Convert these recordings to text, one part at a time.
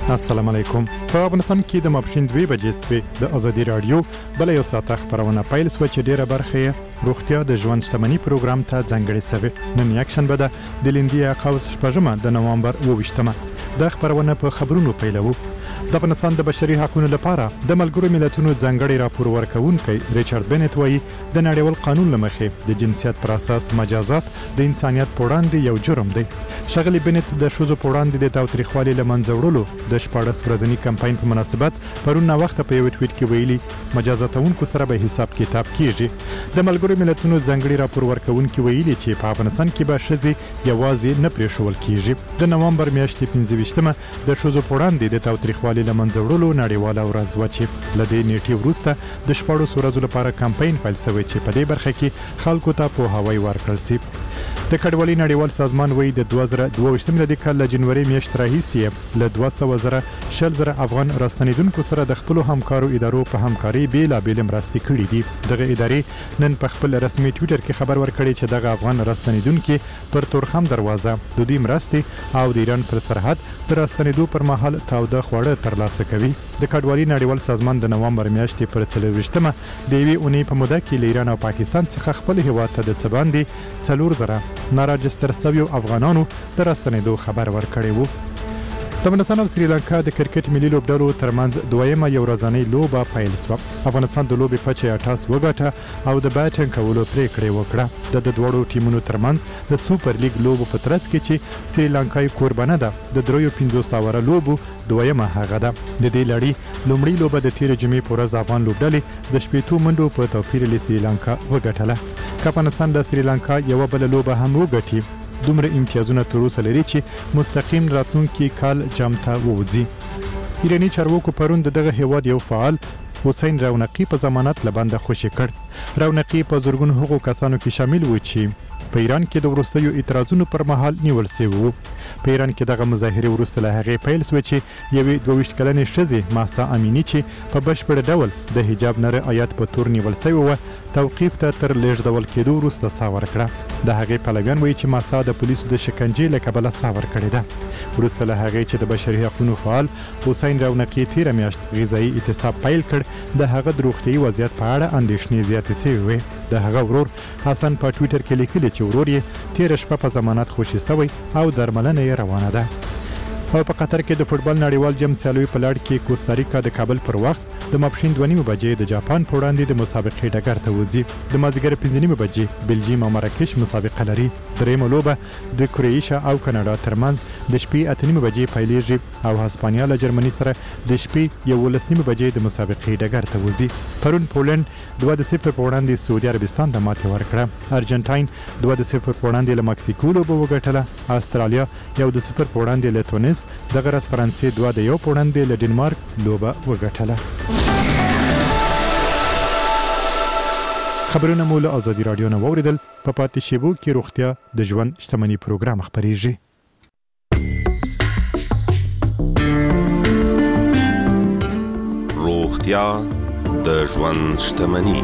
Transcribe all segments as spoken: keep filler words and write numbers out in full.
السلام علیکم. په افغانستان کې د ماپښین دوه بجې سوي د ازادي رادیو بل یو ساعت خبرونه پیل سو چې ډیره برخه روغتیا د ژوند شتمنۍ پروګرام ته ځانګړې سوي. نن یک شنبه ده د لیندیا قوس شپږمه د نوامبر اوویشتمه. د خبرونه په خبرونو پیلو. د افغانستان د بشري حقوقو لپاره د ملګرو ملتونو ځانګړي راپور ورکونکي ریچارډ بنت وایي د نړیوال قانون لمخې د جنسیت پر اساس مجازات د انسانیت په وړاندې یو جرم دی. شغلی بنت د شوزو په وړاندې د تاوتریخوالي لمنځه وړلو د شپاړس ورځني کمپاین په مناسبت پرون وخت په یو ټویټ کې ویلي مجازاتونکو سره به حساب کتاب کیږي. د ملګرو ملتونو ځانګړي راپور ورکونکي ویلي چې په افغانستان کې به شذې یوازې نه پرېښول کیږي. د نوامبر میاشتې پنځه ویشتمه د شوزو په وړاندې د تاوتریخوالي لمنځه وړلو نړیواله ورځ و چې له دې نیټې وروسته د شپاړس ورځو لپاره کمپاین پیل شوی چې په دې برخه کې خلکو ته پوهاوی ورکړل شي. د کډوالۍ نړیوال سازمان وایي د دوه زره دوه ویشتم د کال له جنوري میاشتې راهیسې له دوه سوه زره شل زره افغان راستنیدونکو سره د خپل همکارو ادارو په همکاري بیلابېلې مرستې کړې دي. دغه ادارې نن په خپل رسمي ټویټر کې خبر ورکړی چې دغه افغان راستنیدونکو پر تورخم دروازه د دې مرستې او د ایران پر سرحد د راستنیدو پر مهال تاوده خواړه ترلاسه کوي. د کډوالۍ نړیوال سازمان د نوامبر میاشتې پر څلور ویشتمه د یوې اونۍ په موده کې له ایران او پاکستان څخه خپل هیواد ته د څه باندې څلور زره ناراجستر شویو افغانانو د راستنیدو خبر ورکړی وو. د افغانستان او سریلانکا د کرکټ ملي لوبډلو ترمنځ دویمه یو ورځنۍ لوبه پیل شوه. افغانستان د لوبې پچې اټاس وګټه او د بیټینګ کولو پریکړه وکړه. د دوړو ټیمونو ترمنځ د سوپر لیګ لوبو په ترڅ کې چې سریلانکای قربانه ده د دریو پنځوس اوره لوبو دویمه هغه ده. د دې لړۍ لومړی لوبه د تیر جمعې په ورځ افغان لوبډلې د شپېتو منډو په توپیر له سریلانکا وګټله. افغانستان د سریلانکا یو بل لوبه هم وګټي. دومره امتیازونه تر اوسه لري چې مستقیم راتلونکي کال جام ته ووځي. ایرانی چارواکو پرون دغه هیواد یو فعال حسین رونقی په ضمانت لبنده خوشی کړ. رونقی په زورګون حقوق کسانو کې شامل و چې په ایران کې د وروستیو اعتراضونو پر مهال نیول شوی وو. په ایران کې دغه مظاهره وروسته له هغې پیل شوې چې یوې دوه ویشت کلنې ښځې مهسا امینی چې په بشپړ ډول د حجاب نه رعایت په تور نیول شوی و توقیف ته تر لیږدول کېدو وروسته ساه ورکړه. د هغې پلویان وایي چې مهسا د پولیسو د شکنجې له کبله ساه ورکړې ده. وروسته له هغې چې د بشري حقوقو فعال حسین رونقی تیره میاشت غذایي اعتصاب پیل کړ د هغه د روغتیایي وضعیت په اړه اندېښنې زیاتې شوې وې. د هغه ورور حسن په ټویټر کې لیکلي چې ورور یې تیره شپه په ضمانت خوشي شوی او درملنه یې روانه ده. او په قطر کې د فوټبال نړیوال جام سیالیو په لړ کې کوستاریکا د کابل پر وخت د ماپښین دوه نیمې بجې د جاپان په وړاندې د مسابقې ډګر ته وځي. د مازدیګر پنځه نیمې بجې بلجیم او مراکش مسابقه لري. درېیمه لوبه د کروئیشیا او کاناډا ترمنځ د شپې اته نیمې بجې پیلېږي او هسپانیا له جرمني سره د شپې یولس نیمې بجې د مسابقې ډګر ته وځي. پرون پولند دوه د صفر په وړاندې سعودي عربستان ته ماتې ورکړه. ارجنټاین دوه د صفر په وړاندې له مکسیکو لوبه وګټله. استرالیا یو د صفر په وړاندې له تونس، دغه ورځ فرانسې دوه د یو په وړاندې له ډنمارک لوبه وګټله. خبرونه مو له ازادي رادیو نه واوریدل. په پاتې شیبو کې روغتیا د ژوند شتمنۍ پروګرام خبرېږي. روغتیا د ژوند شتمنۍ.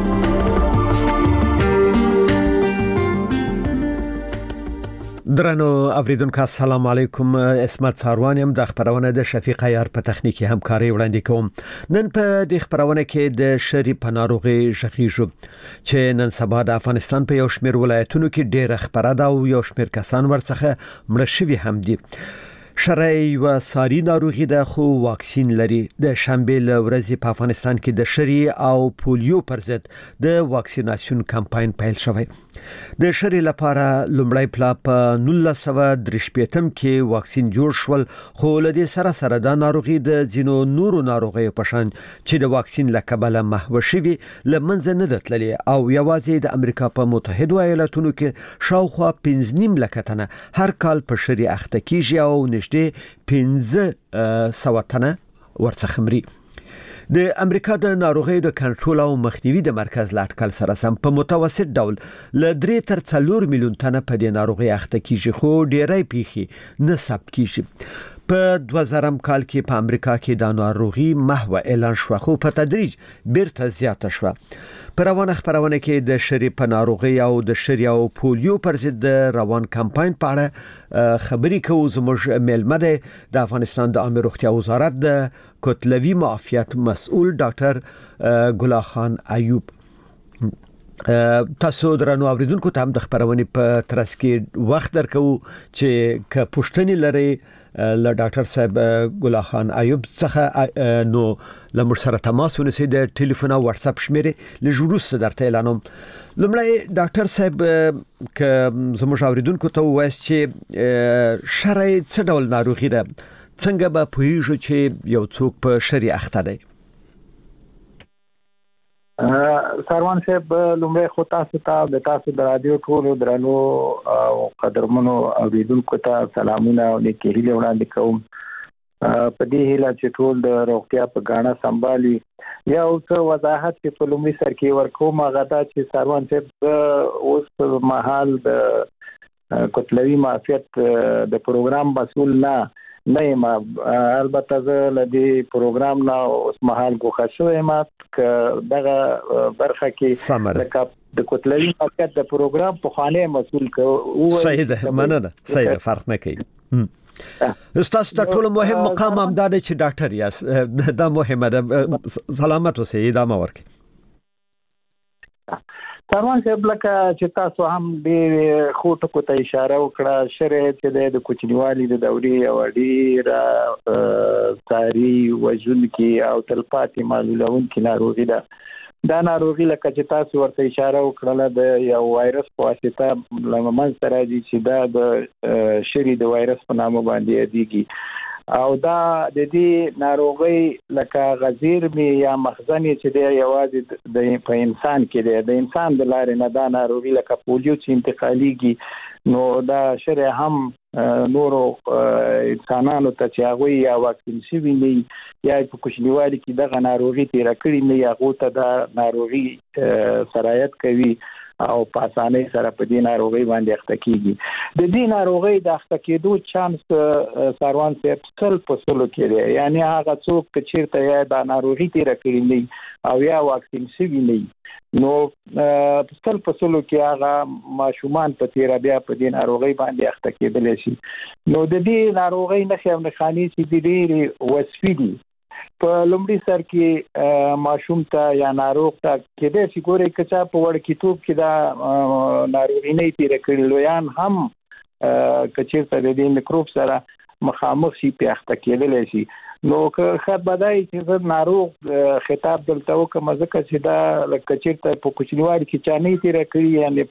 درنو اوریدونکو السلام علیکم. اسمت ساروانیم د خبرونه د شفیق عیار په تخنیکی همکاري وړاندې کوم. نن په د خبرونه کې د شری په ناروغي ژغیږو چې نن سبا د افغانستان په یو شمېر ولایتونو کې ډېر خبره ده او یو شمېر کسان ورڅخه مړ شوي هم دي. شری و ساری ناروغي ده خو واکسین لري. د شنبه ل ورځې په افغانستان کې د شری او پولیو پر ضد د واکسیناسیون کمپاین پیل شوی. د شری لپاره لومړی پلا په نولس سوه درې شپېتم کې واکسین جوړ شول خو له دې سره سره د ناروغي د ځینو نورو ناروغیو په شان چې د واکسین له کبله محو شوي له منځه نه دتللي او یوازې د امریکا په متحده ایالاتونو کې شاوخوا پنځه نیم لک تنه هر کال په شری اخته کیږي او نشته پنځه سوه تنه ورڅخه مري. د امریکا د ناروغیو د کنټرول او مخنیوي د مرکز لاټکل سره سم په متوسط ډول ل درې تر څلور میلیون تنه په دې ناروغي اخته کیږي خو ډیرای پیخي نه ثبت کیږي. په دوه زره کال کې په امریکا کې د ناروغي محو اعلان شو خو په تدریج بیرته زیاته شو. په روانه خبرونه کې د شری په ناروغي او د شری او پولیو پر ضد روان کمپاین په اړه خبري کوو. زموږ میلمه د افغانستان د عامه روغتیا وزارت د کتلوي معافیت مسؤل ډاکټر ګلا خان ایوب. تاسو درنو اوریدونکو ته هم د خبرونه په ترڅ کې وخت درکو چې ک پښتني لري له ډاکټر صاحب ګلا خان ایوب څخه نو لمر سره تماس ونیسئ. د ټلیفون او واتس اپ شمیرې لجوروس درته اعلانوم. لمړی ډاکټر صاحب ک زموږ اوریدونکو ته وایي چې شرعي څه ډول ناروغي ده، څنګه به پوهیږو چې یو څوک په شرعي اخته دی؟ سروان صاحب لومړی خو تاسو ته د تاسو د رادیو ټولو درنو او قدرمنو اوریدونکو ته سلامونه او نیکي هیله وړاندې کوم. په دې هیله چې ټول د روغتیا په غاڼه سمبالي یا اوس وضاحت چې په لومړي سر کې ورکوم هغه دا چې سروان صاحب اوس په محل د کتلوي معافیت د پروګرام مسؤل نه نه ما البته زه لدی پروګرام نه اوس محل غوښه شوې ما دغه برخه کې لکه د کتلوي معافیت د پروګرام په خانه مسؤل کو. صحیح ده، مننه. صحیح ده، فرق نه کوي. استاد د ټولو مهم مقام هم دا چې ډاکټر یاست، دا مهمه ده. سلامت اوسئ، ادامه ورکړئ. سروان صاحب لکه چې تاسو هم ډېر خو ټکو ته اشاره وکړه، شرع چې د کوچنیوالي د دورې او ډېر ساري وجود کې او تلپاتې معلولون کې ناروغي ده. دا ناروغي لکه چې تاسو ورته اشاره وکړه د یو وایرس په واسطه لمن سره دي چې دا د شری د وایرس په نامه باندې یادېږي او دا د دې ناروغي لکه غزیر می یا مخزن چې دی یوازې د په انسان کې دی، د انسان د لارې نه دا ناروغي لکه پولیو چې انتقاليږي نو دا شرع هم نورو انسانانو ته چې هغه یا واکسین شوي نه یا په کوچنیوالي کې دغه ناروغي تیر کړی نه هغه ته دا ناروغي سرایت کوي او په اسانۍ سره په دې ناروغي باندې اخته کیږي. د دې ناروغي د اخته کېدو چانس سروان صاحب سل په سلو کې دی، یعنی هغه څوک چې چیرته یا د ناروغي تیر کړی نه او یا واکسین شوي نه نو سل په سلو کې هغه ماشومان په تیر بیا په دې ناروغي باندې اخته کېدل شي. نو د دې ناروغي نښې او نښانې چې د ډېرې وصفي دي په لومړي سر کې ماشوم ته یا ناروغ ته کېدای شي ګوري کچا په وړکیتوب کې دا ناروغي نه تیر کړي لویان هم کچېرته د دې میکروب سره مخامخ شي په اخته کېدل شي. نو که خد بدای چې ناروغ خطاب دلته وکم ځکه چې دا کچېرته په کوچنیوالي کې چا نه تیر کړي یعنی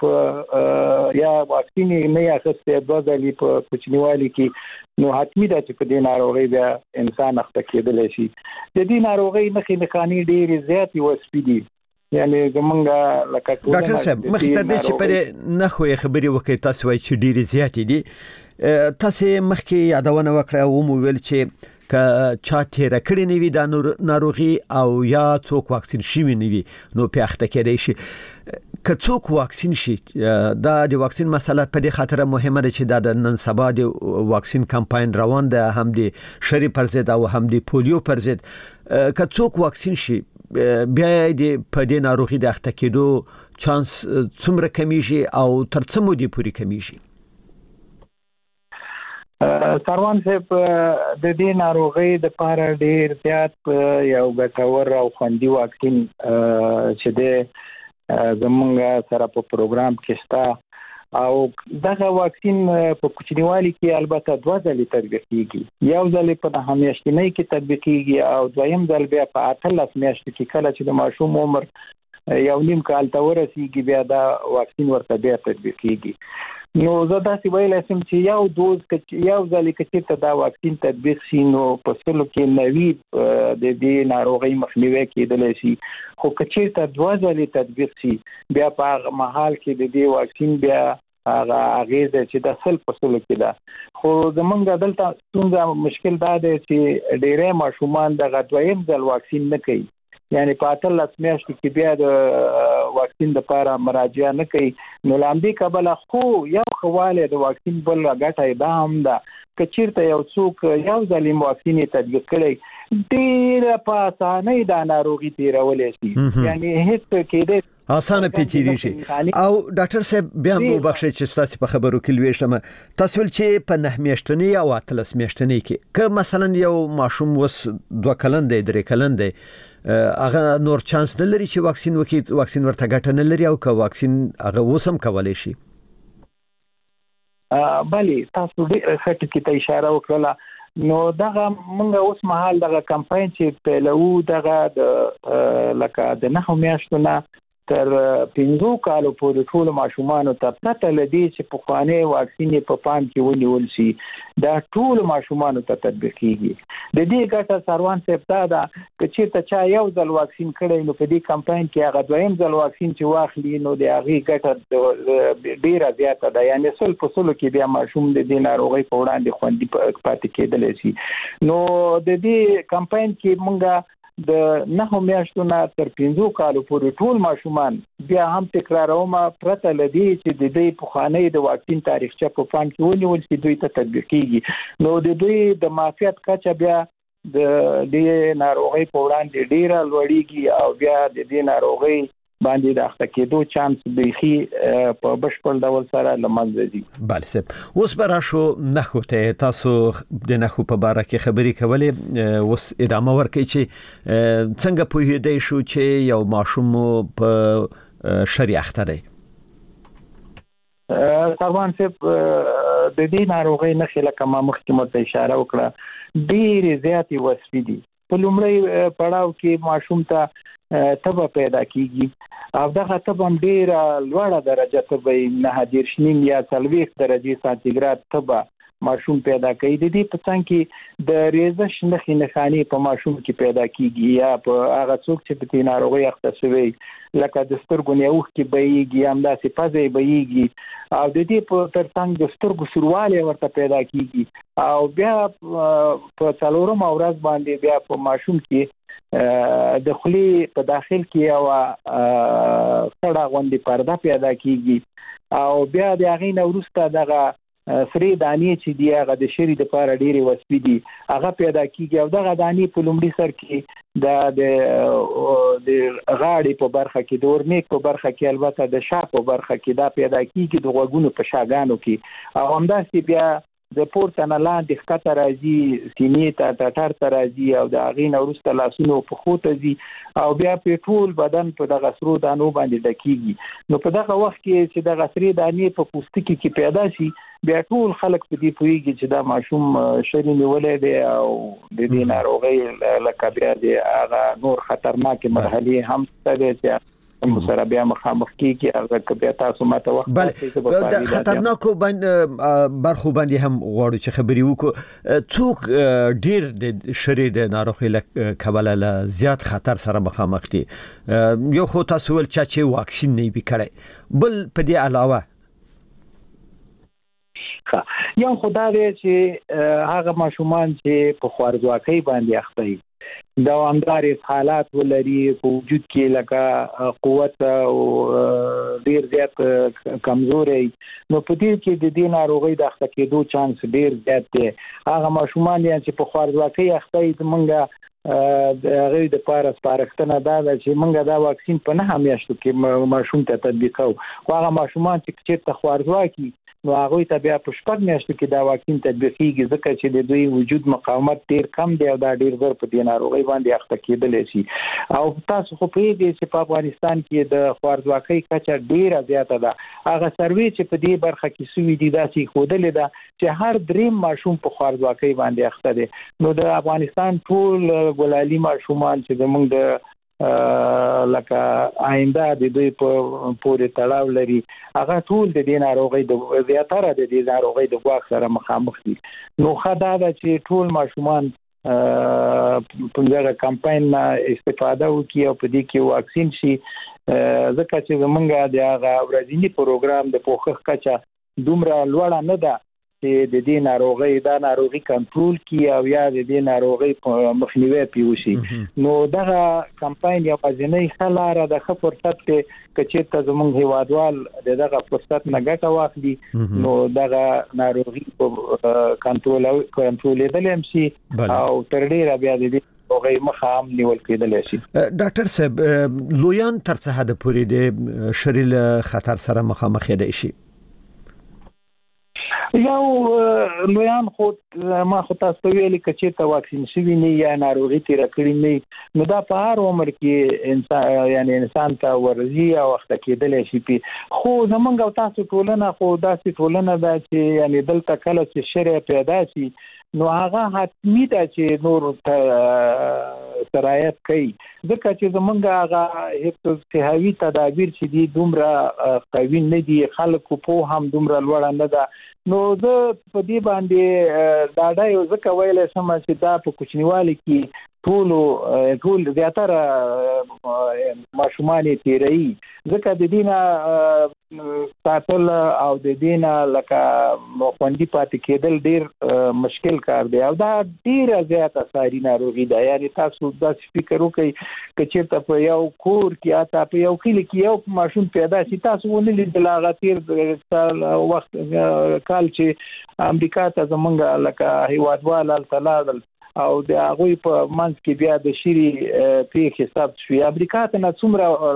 په یا واکسین نه اخیسته د ځلې په کوچنیوالي کې نو حتمی ده چې په دې ناروغي بیا انسان اخته کېدل شي. د دې ناروغي نښې نښانې ډېرې زیاتې وصفي دي، یعنی زمونږ لکه ډاکټر صاحب مخکې تر دې چې په نښو خبرې وکړئ تاسو وایي چې ډېرې زیاتې دي، تاسو مخکې یادونه وکړه او مو ویل چې که چا تیر کړی نه وي د ناروغي او یا څوک واکسین شوی نه وي نو په اخته کېدای شي. که څوک واکسین شي دا د واکسین مسله په دې خاطر مهمه ده چې د نن سبا د واکسین کمپاین روان ده، هم د شری پر ضد او هم د پولیو پر ضد. که څوک واکسین شي بیا د په دې ناروغي د اخته کېدو چانس څومره کمیږي او تر څه مودې پورې کمیږي؟ سروان صاحب د دې ناروغي د پاره ډیر زیات یو ګټور او خوندي واکسین چې د زمونږ سره په پروګرام کې شته او دغه واکسین په کوچنیوالي کې البته دوه ځلې تطبیق کیږي. یو ځل په نهه میاشتنۍ کې تطبیق کیږي او دویم ځل بیا په اتلس میاشتو کې کله چې د ماشوم عمر یو نیم کال ته ورسیږي بیا دا واکسین ورته بیا تطبیق کیږي. نو زه داسې ویلی شم چې یو دوز یو ځلې که چېرته دا واکسین تطبیق شي نو په سلو کې نوي د دې ناروغۍ مخنیوی کېدلی شي، خو که چېرته دوه ځلې تطبیق شي بیا په هغه مهال کې د دې واکسین بیا هغه اغېزه چې د سل په سلو کې ده. خو زمونږ دلته ستونزه مشکل دا دی چې ډېری ماشومان دغه دویم ځل واکسین نه کوي، یعنی په اتلس میاشتو کې بیا د واکسین لپاره مراجعه نه کوي نو لاندې کبل خو یو خواله د واکسین بل غټه ده هم ده که چیرته یو څوک یو ځلیم واکسین تطبیق کړي ډیر په اسانۍ دا ناروغي تیرولې شي یعنی هیڅ کېده اسانه پیچیدي شي او ډاکټر صاحب بیا مو بخښه چې تاسو په خبرو کې لويشتم تاسو چې په نه میاشتنی او اتلس میاشتنی کې که مثلا یو ماشوم وس دوه کلن دی درې کلن دی هغه نور چانس نه لري چې واکسین وکړي واکسین ورته ګټه نه لري او که واکسین هغه وسم کولای شي بله تاسو ډېر ښه ټکي ته اشاره وکړه نو دغه موږ اوس مهال دغه کمپاین چې پیلو دغه د لکه د نه میاشتو نه تر پنځو کالو پورې ټول ماشومان ته پته لدی چې په خوانه واکسین په پام کې ونیول شي دا ټول ماشومان ته تطبیق کیږي د دې ګټه سروان سپتا دا چې ته چا یو ځل واکسین کړی نو په دې کمپاین کې هغه دویم ځل واکسین چې واخلي نو د هغه ګټه ډیره زیاته ده یعنی سل په سلو کې بیا ماشوم د دې ناروغي په وړاندې خوندي پاتې کېدلی شي نو د دې کمپاین کې مونږه د نه میاشتو نه تر پنځو کالو پورې ټول ماشومان بیا هم تکراروم پرته لدی چې د دې په خانه د واکسین تاریخچه په پام کې ونیول شي دوی ته تطبیق کیږي نو د دوی د معافیت کچه بیا د دې ناروغي په وړاندې ډیره لوړیږي او بیا د دې ناروغي باندې د اخته کېدو چانس بيخي په بشپړ ډول سره لمنځه ځي بله سب اوس برا شو نخو ته تاسو د نخو په باره کې خبرې کولې اوس ادامه ورکړئ چې څنګه پوهېدای شو چې یو ماشوم په شری اخته دی سروان صاحب د دې ناروغي نښې لکه ما مخکې مرته اشاره وکړه ډېرې زیاتې وصفي دي په لومړی پړاو کې ماشوم ته تبه پیدا کیږي او دغه تبه هم ډیره لوړه درجه تبه نه دیرش نیم یا څلوېښت درجې سانتیګراد تبه ماشوم پیدا کوي د دې په څنګ کې د ریزش نښې نښانې په ماشوم کې پیدا کیږي یا په هغه څوک چې په دې ناروغي اخته شوی لکه د سترګو نیوخ کې بهیږي همداسې پزې بهیږي او د دې په ترڅنګ د سترګو سوروالی ورته پیدا کیږي او بیا په څلورمه ورځ باندې بیا په ماشوم کې د خلی په داخل کې یو سړه غوندې پرده پیدا کیږي او بیا د هغې نه وروسته دغه سرې دانې چې دي هغه د شری دپاره ډېرې وصفي دي هغه پیدا کیږي او دغه دانې په لومړي سر کې د د غاړې په برخه کې د ورنیک په برخه کې البته د شا په برخه کې دا پیدا کیږي د غوږونو په شاګانو کې او همداسې بیا د پورته نه لاندې ښکته راځي سینې ته ټټر ته راځي او د هغې نه وروسته لاسونو پښو ته ځي او بیا په ټول بدن په دغه سرو دانو باندې ډکیږي نو په دغه وخت کې چې دغه سرې دانې په پوستکي کې پیدا شي بیا ټول خلک په دې پوهېږي چې دا ماشوم شری نیولی دی او د دې ناروغۍ لکه بیا د هغه نور خطرناکې مرحلې هم شته دی چې مسره بیا مخامخ کیږي هغه بیا تاسو ماته وخت بله د خطرناکو برخو باندې هم غواړو چې خبرې وکړو څوک ډیر د شری د ناروغۍ له کبله له زیات خطر سره مخامخ دي یو خو تاسو ول چې واکسین نه وي کړی بل په دې علاوه یو خدای چې هغه ماشومان چې په خوارځواکۍ باندې اخته دي دوامدار حالات ولري په وجود کې لکه قوت او ډیر زیات کمزوري نو په دې کې د دې ناروغي د اخته کېدو چانس ډیر زیات دی هغه ماشومان چې په خوارځواکۍ اخته دي موږ د هغه د پاره سپارښتنه دا ده چې موږ دا واکسین په نه میاشتو کې ماشوم ته تطبیق کوو خو هغه ماشومان چې چېرته خوارځواکي نو هغه ته بیا په شپږ میاشتو کې دا واکسین تطبیق کیږي ځکه چې د دوی وجود مقاومت ډیر کم دی او دا ډیر زر په دې ناروغي باندې اخته کېدلی شي او تاسو خو پوهیږئ چې په افغانستان کې د خوارځواکۍ کچه ډیره زیاته ده هغه سروې چې په دې برخه کې سوي دي داسې ښودلې ده چې هر دریم ماشوم په خوارځواکۍ باندې اخته دی نو د افغانستان ټول ګلالي ماشومان چې زموږ د لکه آینده د دوی په پورې تړاو لري هغه ټول د دې ناروغۍ د زیاتره د دې ناروغۍ د ګواښ سره مخامخ دي نو ښه دا ده چې ټول ماشومان په دغه کمپاین نه استفاده وکړي او په دې کې واکسین شي ځکه چې زمونږ د هغه ورځني پروګرام د پوښښ کچه دومره لوړه نه ده چې د دې ناروغي دا ناروغي کنټرول کی او یا د دې ناروغي مخنیوي پیوشي نو دغه کمپاین یو ځینې خلاره د خپل فرصت کې چې زمونږ هیوادوال دغه فرصت نه ګټه واخلي نو دغه ناروغي کنټرول کنټرول دلم شي او تر ډیره بیا د هغه مخام نیول کېدل شي. ډاکټر صاحب لویان تر څه حد پورې د شریل خطر سره مخامخ دي شي؟ یو لویان خو ما خو تاسو ویلي چې ته واکسین شوی نه یا ناروغي تیر کړی نه نو دا په هر عمر کې انسان یعنی انسان ته ورزي او وخت کېدل شي خو زمونږ تاسو ټولنه خو داسې ټولنه ده چې یعنی دلته کله چې شرع پیدا شي نو هغه حتمی ده چې نور سرایت کوي ځکه چې زمونږ هغه هیڅ صحوي تدابیر چې دي دومره قوي نه دي خلکو په هم دومره لوړ نه ده نو زه په دې باندې دا دا یو ځکه ویل سم چې دا په کوچنیوالي کې ټول ټول زیاتره ماشومان تیری ځکه د دینه ساتل او د دینه لکه خوندې پاتې کېدل ډیر مشکل کار دی او دا ډیر زیاته ساري ناروغي ده یعنی تاسو دا فکر وکړئ چې چېرته په یو کور کې یا تا په یو کلی کې یو ماشوم پیدا شي تاسو ونه لیدل هغه تیر وخت کال چې امریکا ته زمونږ لکه هیوادوال التلادل او د هغه په منځ کې بیا د شری په حساب شوی امریکا ته نه څومره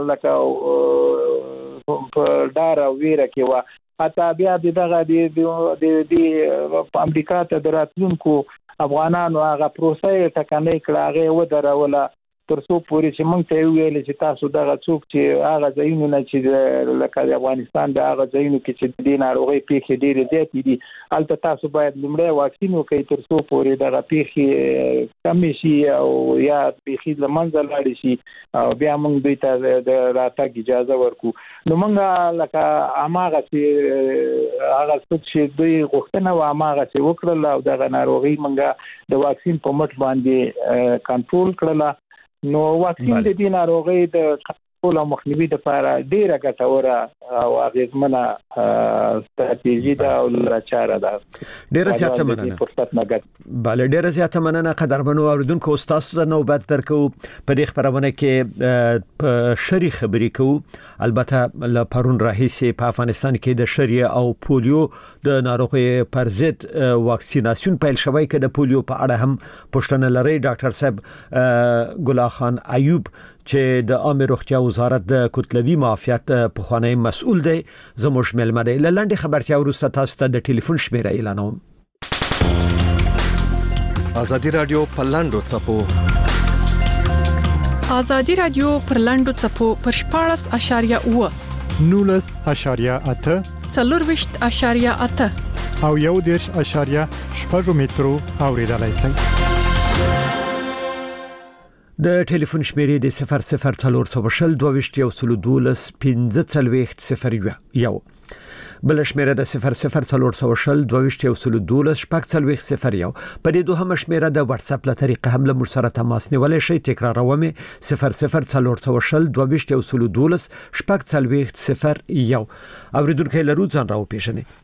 لکه په دار او ویره کې وا اته بیا دغه د د امریکا ته دراتونکو افغانانو هغه پروسه ټکنۍ کړه هغه ودروله تر څو پورې چې مونږ ته ویل چې تاسو دغه څوک چې هغه ځایونه نه چې لکه د افغانستان د هغه ځایونو کې چې د ناروغي پیښې ډېرې زیاتې دي البته تاسو باید لومړی واکسین وکړئ تر څو پورې دغه پیښې کم شي او یا پیښې له منځه لاړې شي او بیا مونږ دوی ته د راتګ اجازه ورکو نو مونږ لکه هغه چې هغه څوک چې دوی غوښتنه و هغه چې وکړل او دغه ناروغي مونږ د واکسین په مټ باندې کنټرول کړل نو واکسین د دې ناروغي د کنټرول او مخنیوي لپاره ډیره ګټوره او اغیزمنه ستراتیژي ده او لارچاره ده ډیره زیاته مننه فرصت نه ګټ bale ډیره زیاته مننه قدرمنو اوریدونکو تاسو ته نوبت درکو په دې خبرونه کې په شری خبرې کوو البته ل پرون راهیسه په افغانستان کې د شری او پولیو د ناروغي پر ضد واکسیناسیون پیل شوی کې د پولیو په اړه هم پښتنه لري ډاکټر صاحب ګلا خان ایوب چې د عامه روغتیا وزارت د کتلوي معافیت په خوانی مسؤل دی زموږ ملمه دی لاندې خبرتیا ورسته تاسو ته د ټلیفون شمیره اعلانوم ازادي رادیو په لاندو چپو ازادي رادیو پر لاندو چپو پر شپاړس اشاریه اوه نولس اشاریه اته څلورويشت اشاریه اته او یو دیرش اشاریه شپږ مترو اوریدلای شئ د ټلیفون شمیرې د صفر صفر څلور څو شل دوه وشت یو سلو دولس پنځه څلويخت صفر یو بل شمیره د صفر صفر څلور څو شل دوه وشت یو سلو دولس شپږ څلويخت صفر یو په دې دوه شمیره د واتس اپ له طریقې هم له مر سره تماس نیولای شئ تکراروم صفر صفر څلور څو شل دوه وشت یو سلو دولس شپږ څلويخت صفر یو اوریدونکو لرو ځان راو پیژنې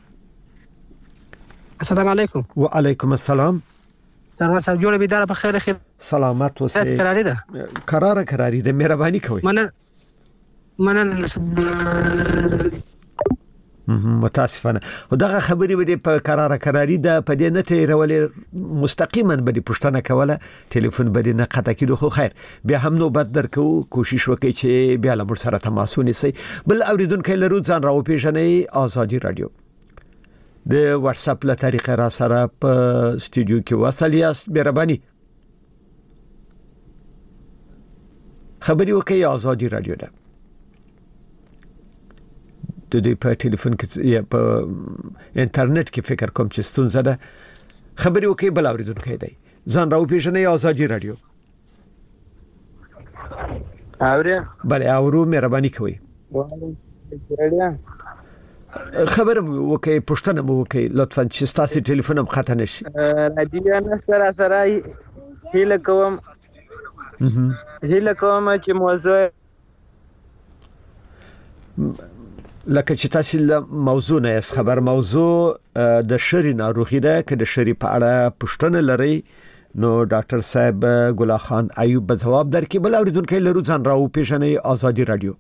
السلام علیکم وعلیکم السلام څنګه صاحب جوړ بيدار په خیر خیر سلامت اوسئ قراری ده قرار قراری ده مهرباني کوئ من من متاسفانه دغه خبرې به په قرار قراری ده په دې نه تیرولې مستقیما به پښتنه کوله ټلیفون به نه قطع کیدو خو خیر بیا هم نو بد درکو کوشش وکړئ چې بیا له مر سره تماس ونیسئ بل اوریدونکو لرو ځان راو پیژنې ازادي رادیو د واتس اپ له طریقې را سره په سټوډیو کې وصل یاست مهرباني خبري وکي ازادي رادیو ده د دې په ټلیفون کې یا په انټرنیټ کې فکر کوم چې ستونزه ده خبري وکي بل اوریدونکو دی ځان راو پیژنې ازادي رادیو اوره بله اورو مهرباني کوي خبر مو وکي پښتنه مو وکي لطفا چې تاسو ټلیفون هم خطا نشي رادیو نه سره سره هیله کوم هیله کوم چې موضوع لکه چې تاسو له موضوع نه اس خبر موضوع د شری ناروغي ده که د شری په اړه پوښتنه لري نو ډاکټر صاحب ګلا خان ایوب به جواب درکړي. بل اوریدونکو لرو ځان راو پیژنې آزادي رادیو.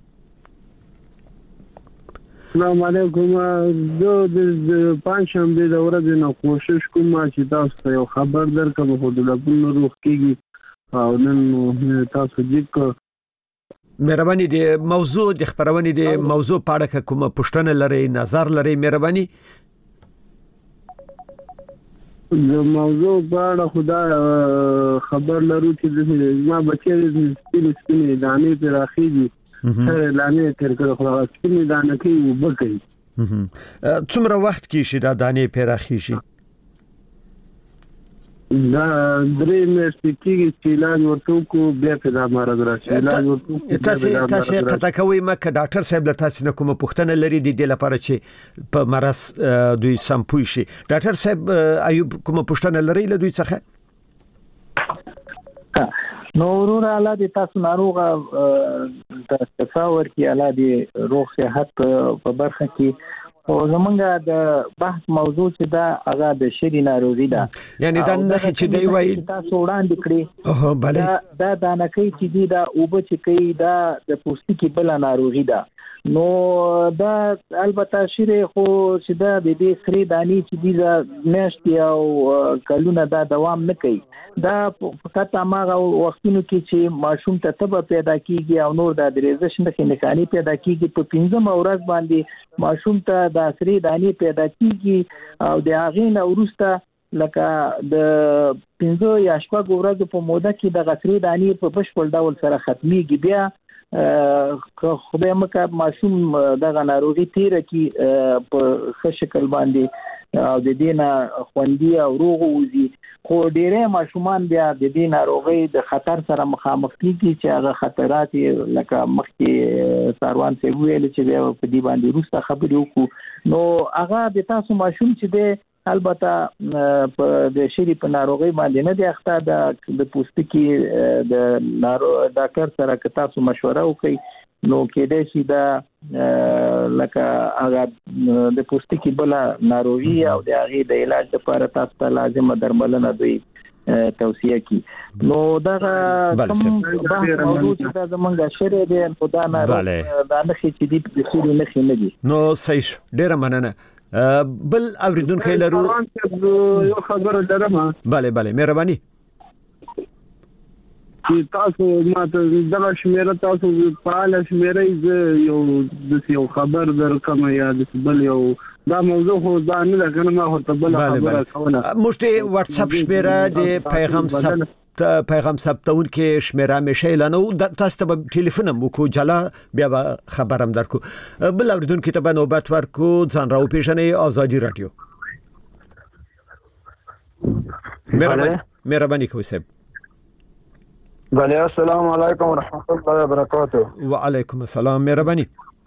السلام علیکم. زه د پنځشنبه د ورځې نه کوشش کوم چې تاسو ته یو خبر درکړم خو د لګون روغ کیږي او نن تاسو دې مهرباني د موضوع د خبرونې د موضوع په اړه کومه پوښتنه لري نظر لري مهرباني د موضوع په اړه خدا خبر لرو چې ما بچی د سپین سپین دانې پر راخیږي سره لانه تر کله خو سپین دانې کې وبکې څومره وخت کې شي دا دانې پر راخیږي دا درې میاشتې کې چې علاج ورته کو بیا په دا مرض راشي علاج ورته تاسو تاسو قطع کوي مکه ډاکټر صاحب له تاسو نه کومه پوښتنه لري د دې لپاره چې په مرض دوی سم پوي شي. ډاکټر صاحب ایوب کومه پوښتنه لري له دوی څخه؟ نو ورور اعلی د تاسو ناروغه د تصور کې اعلی د روغ صحت په برخه کې او زمونږه د بحث موضوع چې دا هغه د شری ناروغي ده یعنی دا نه چې دی وایي تاسو وړاندې کړی اوه bale دا دا نه کوي چې دی دا او به چې کوي دا د پوستکي بل ناروغي ده نو دا البته شری خو چې دا د دې سری دانی چې دی دا نشته او کلونه دا دوام نه کوي دا فقط هغه وختونو کې چې ماشوم ته تبه پیدا کیږي او نور د ریزش نه نخانی پیدا کیږي په پنځم ورځ باندې ماشوم ته د سری دانی پیدا کیږي او د هغه نه ورسته لکه د پنځه یا شپږ ورځې په موده کې د غسری دانی په بشپړ ډول سره ختميږي بیا که خدای مکه ماشوم دغه ناروغي تیر کی په ښه شکل باندې او د دینه خوندي او روغ وزي خو ډیره ماشومان بیا د دې ناروغي د خطر سره مخامخ کیږي چې هغه خطرات لکه مخکې ساروان څه ویل چې په دې باندې روسته خبرې وکړو نو هغه د تاسو ماشوم چې د البته په د شری په ناروغي باندې نه دی اخته د د پوستکي د نارو ډاکټر سره که تاسو مشوره وکړئ نو کېدای شي دا لکه هغه د پوستکي بل ناروغي او د هغه د علاج لپاره تاسو ته لازمه درملنه دوی توصیه کی نو دا کوم موضوع چې دا زمونږ شری دی نو دا ناروغي دا نه چې دی د شری نه خې نه دي نو صحیح ډیره مننه. بل اوریدونکو لرو یو خبر لرم bale bale مهرباني چې تاسو ماته دغه شمیره تاسو په اړه شمیره یو د یو خبر درکم یا د بل یو دا موضوع خو دا نه ده کنه ما هوته بل خبره کوله مشته واتس اپ شمیره د پیغام سب پیغام ثبتون کې شمیره مشه اعلان او تاسو ته ټلیفون مو کو جلا بیا خبرم درکو. بل اوریدونکو ته نوبت ورکو ځان راو پیژنې آزادي رادیو. مهرباني مهرباني کوي صاحب. بله السلام علیکم ورحمت الله وبرکاته. وعلیکم السلام مهرباني.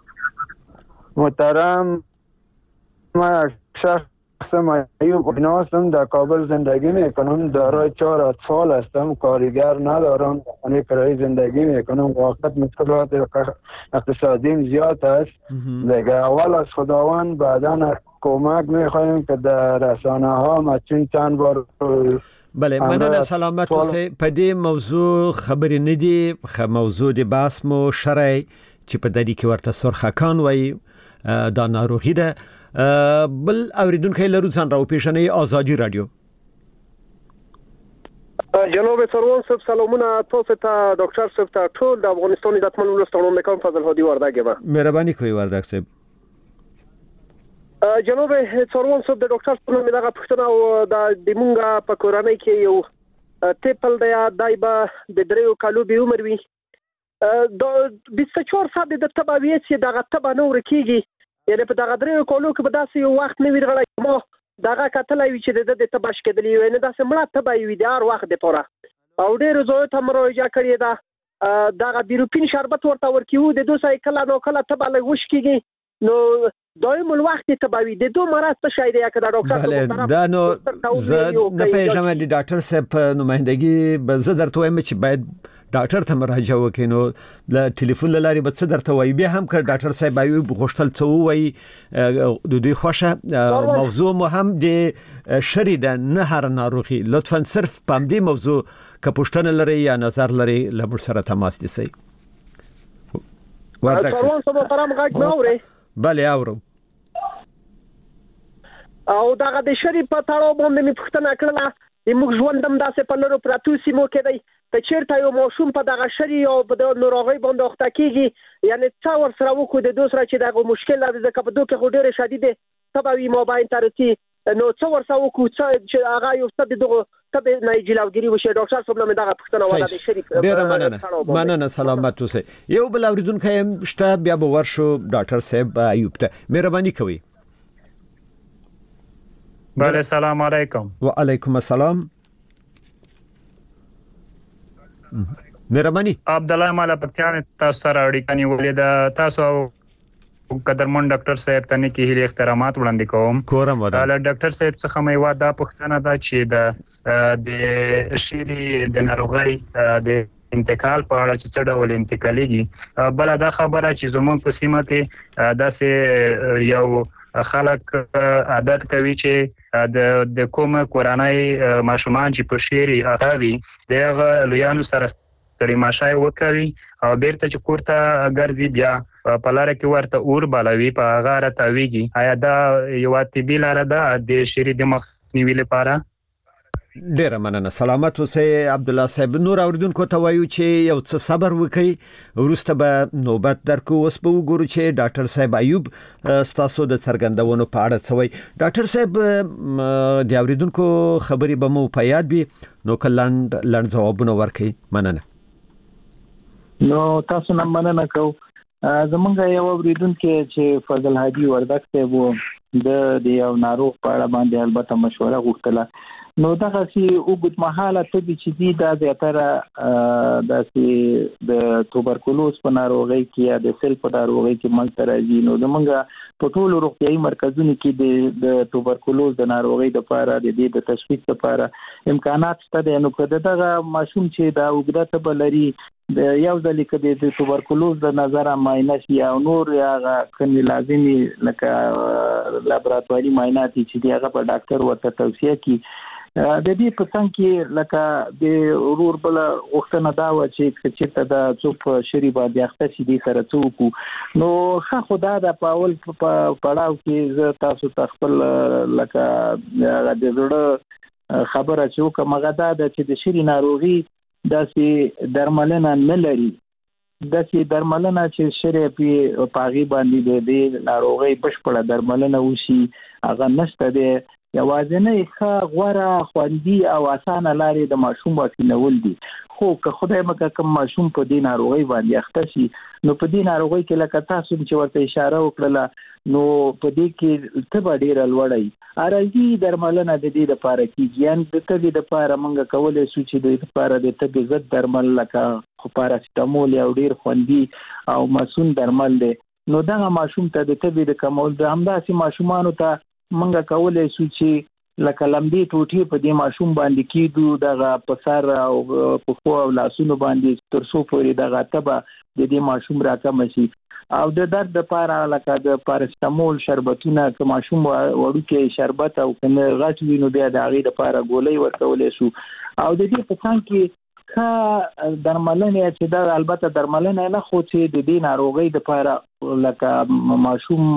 محترم ما شخص اسم ایوب ناستم در کابل زندگی میکنم دارای چهار اطفال هستم کارگر ندارم یعنی کرایه زندگی میکنم وقت مشکلات اقتصادیم زیاد است دیگه اول از خداوند بعداً کمک میخوایم که در رسانه ها مچین چند بار بله مننه سلامت اوسه په دې موضوع خبرې نه دي موضوع د بحث مو شرعي چې په دې کې ورته سرخکان وای دا ناروغي ده. بل اوریدونکو لرو ځان راو پیژنې آزادي رادیو. جناب سروان صاحب سلامونه تاسو ته ډاکټر صاحب ته ټول د افغانستان عزتمن ولستانو میکم فضل هادي وردګ ما مهرباني کوي وردګ صاحب. جناب سروان صاحب د ډاکټر صاحب مې دغه پښتنه او د دیمونګه په کورنۍ کې یو ټیپل دی دایبه د دریو کالو به عمر وي د بیست و چهار ساعت د تبعیت چې دغه تبع نور کیږي یعنی په دغه درې کولو کې به داسې یو وخت نه ویرغړی ما دغه کتلای وی چې د دې تباش کېدلی وي نه داسې مړه تبای وي د هر وخت لپاره او ډېر زوی ته مروجه کړی دا دغه بیروپین شربت ورته ورکیو د دوه سای کله نو کله تبا لږ کېږي نو دایم الوقت تباوی د دوه مرض څه شاید یا که دا ډاکټر دا نو زه نه پیژنم د ډاکټر صاحب نمائندګي به زه درته وایم چې باید ډاکټر ته مراجعه وکړي نو د ټلیفون لاري به څه درته وایي بیا هم که ډاکټر صاحب ایوب غوښتل څه وایي د دوی خوښه موضوع مو هم د شری د نه هر ناروغي لطفا صرف په دې موضوع که پوښتنه لري یا نظر لري لمر سره تماس نیسئ ورته څلور سو محترم غږ نه اوري بله اورم او دغه د شری په تاړو باندې می پښتنه کړله موږ ژوندم داسې په لرو پراتو سیمو کې دی ته چیرته یو ماشوم په دغه شری او په د ناروغي باندې اخته کیږي یعنی څا ور سره وکړو د دوسرا چې دغه مشکل لري ځکه په دوه کې خو ډیره شدیده تبوي موبایل ترتي نو څا ور سره وکړو چې هغه یو څه دغه تبه نه جلاوګری وشه ډاکټر صاحب نو دغه پښتنه ولا د شری ډیره مننه مننه سلامت اوسئ یو بل اوریدونکو شته بیا به ورشو ډاکټر صاحب ایوب ته مهرباني کوئ بله سلام علیکم و علیکم السلام مهرباني عبد الله مالا پکتیان تاسو سره اړیکه نیولې ده تاسو قدرمن ډاکټر صاحب ته کې هلي احترامات وړاندې کوم کورم ودا له ډاکټر صاحب څخه مې واده پښتنه ده چې د د شری د ناروغي د انتقال په اړه چې څه ډول انتقالېږي بل دا خبره چې زموږ په سیمه کې داسې یو خلک عادت کوي چې د د کومه کورانای ماشومان چې په شری اخاوي دغه لویانو سره ستړي ماشای وکړي او بیرته چې کوړه ګرځي بیا په لار کې ورته اور بلوي په غاره تاویږي آیا دا یو طبي لار ده د شری د مخنیوي لپاره ډیره مننه سلامت اوسئ عبد الله صاحب نور اوریدونکو ته وایو چې یو څه صبر وکړئ ورسته به نوبت درکو اوس به وګورو چې ډاکټر صاحب ایوب ستاسو د څرګندونو په اړه څه وایي ډاکټر صاحب د اوریدونکو خبرې به مو په یاد وي نو کلاند لاند ځوابونه ورکړئ مننه نو تاسو نه مننه کو زمونږ یو اوریدونکو چې فضل هادي وردک ته وو د یو ناروغ په اړه باندې البته مشوره غوښتله نو دغه سي وګت محاله ته چې دي د زیاتره د سي د توبرکلوز په ناروغي کې یا د سل په ناروغي کې منځ راځي نو زمونږ په ټولو روغتيایي مرکزونو کې د توبرکلوز د ناروغي د لپاره د دې د تشخیص لپاره امکانات شته نو کله دغه ماشوم چې دا وګړه ته بلري د یو ځل کې د توبرکلوز د نظر معاینه شي او نور هغه کني لازمي لکه لابراتواري معاینات چې هغه په ډاکټر ورته توصيه کوي د دې په څنګه کې لکه د ورور بل وختونه دا و چې چې ته د چوپ شری باندې اخته شي د سره څوک نو خا خدا د پاول په پړاو کې ز تاسو تخپل لکه د زړه خبره چې کومه غدا د چې د شری ناروغي داسې درملنه نه لري داسې درملنه چې شری په پاغي باندې د ناروغي بشپړه درملنه وشي هغه نشته ده یوازینه ښه غوړه خوندي او اسانه لارې د ماشوم واکسینول دي خو که خدای مکه کوم ماشوم په دې ناروغي باندې اخته شي نو په دې ناروغي کې لکه تاسو چې ورته اشاره وکړه نو په دې کې تبه ډیر لوړی ارالګي درملنه د دې لپاره کیږي ان د تبې لپاره موږ کولای شو چې د لپاره د تبې ضد درمل لکه پاراستامول یا ډیر خوندي او مسون درمل دي نو دا ماشوم ته د تبې د کمول د همداسې ماشومان ته منګه کولای شو چې لکه لمبي ټوټي په دې ماشوم باندې کیدو دغه پسر او په خو او لاسونو باندې تر څو پورې دغه تبه د دې ماشوم راکم شي او د درد لپاره لکه د پاراستامول شربتونه که ماشوم وړو کې شربت او کنه غټ وینو بیا د هغه لپاره ګولۍ ورکولای شو او د دې په څنګه کې کا درملنه چې دا البته درملنه نه خو چې د دې ناروغي د لپاره لکه ماشوم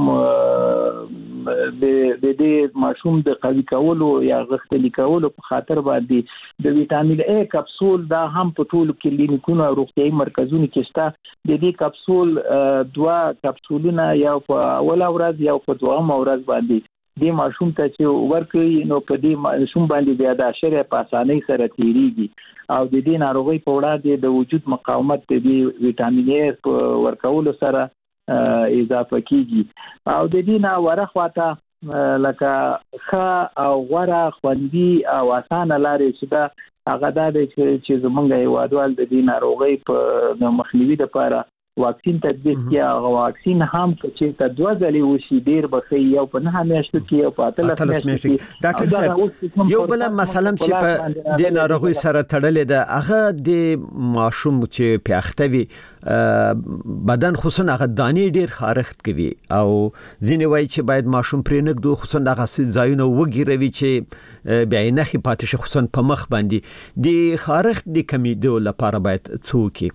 د د دې ماشوم د قوي کولو یا غښتلي کولو په خاطر باندې د ویټامین ا کپسول دا هم په ټولو کلینیکونو او روغتيایي مرکزونو کې شته د دې کپسول دوا کپسولونه یا په اول ورځ یا په دوهم ورځ باندې د ماشوم ته چې ورکړي نو په دې ماشوم باندې بیا د شری په اسانۍ سره تیریږي او د دې ناروغي په وړاندې د وجود مقاومت د ویټامین ا په ورکولو سره اضافه کیږي او د دې نه ورخواته لکه ښه او غوړه خوندي او اسانه لارې چې دا هغه د چې زمونږ هیوادوال د دې ناروغي په مخنیوي لپاره واکسین تطبیق کیا او واکسین هم چې ته دوه ځلې وشي ډیر بخي یو په نه میاشتو کې او په اتلس میاشتو کې. ډاکټر صاحب یو بل مسله چې په د ناروغي سره تړلې ده هغه د ماشوم چې پیاختوي بدن خصوصا هغه دانې ډیر خارښت کوي او ځینې وایي چې باید ماشوم پرې نګدو خصوصا هغه ځایونه وګیروي چې بیا نه خي پاتې شي خصوصا په مخ باندې د خارښت د کمیدو لپاره باید څوکي.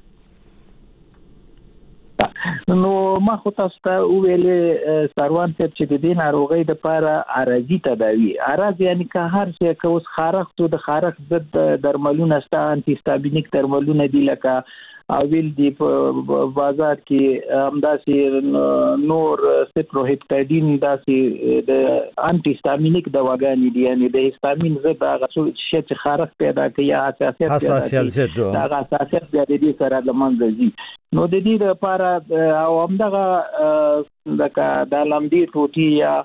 نو ما خو تاسو ته ویلې سروان ته چې د دې ناروغي د لپاره عارضي تداوی عارض یعنی که هر څه که اوس خارښت د خارښت ضد درملونه ستا انټي هیستامینیک درملونه دي لکه او ویل دی په بازار کې همداسې نور سپروهپټاډین داسې د انټي هیستامینیک دواګانې دي یعنی د هیستامین ضد هغه شی چې خارښت پیدا کوي یا حساسیت دا حساسیت د دې سره د منځ ځي. نو د دې لپاره او همدغه د لامدي ټوټي یا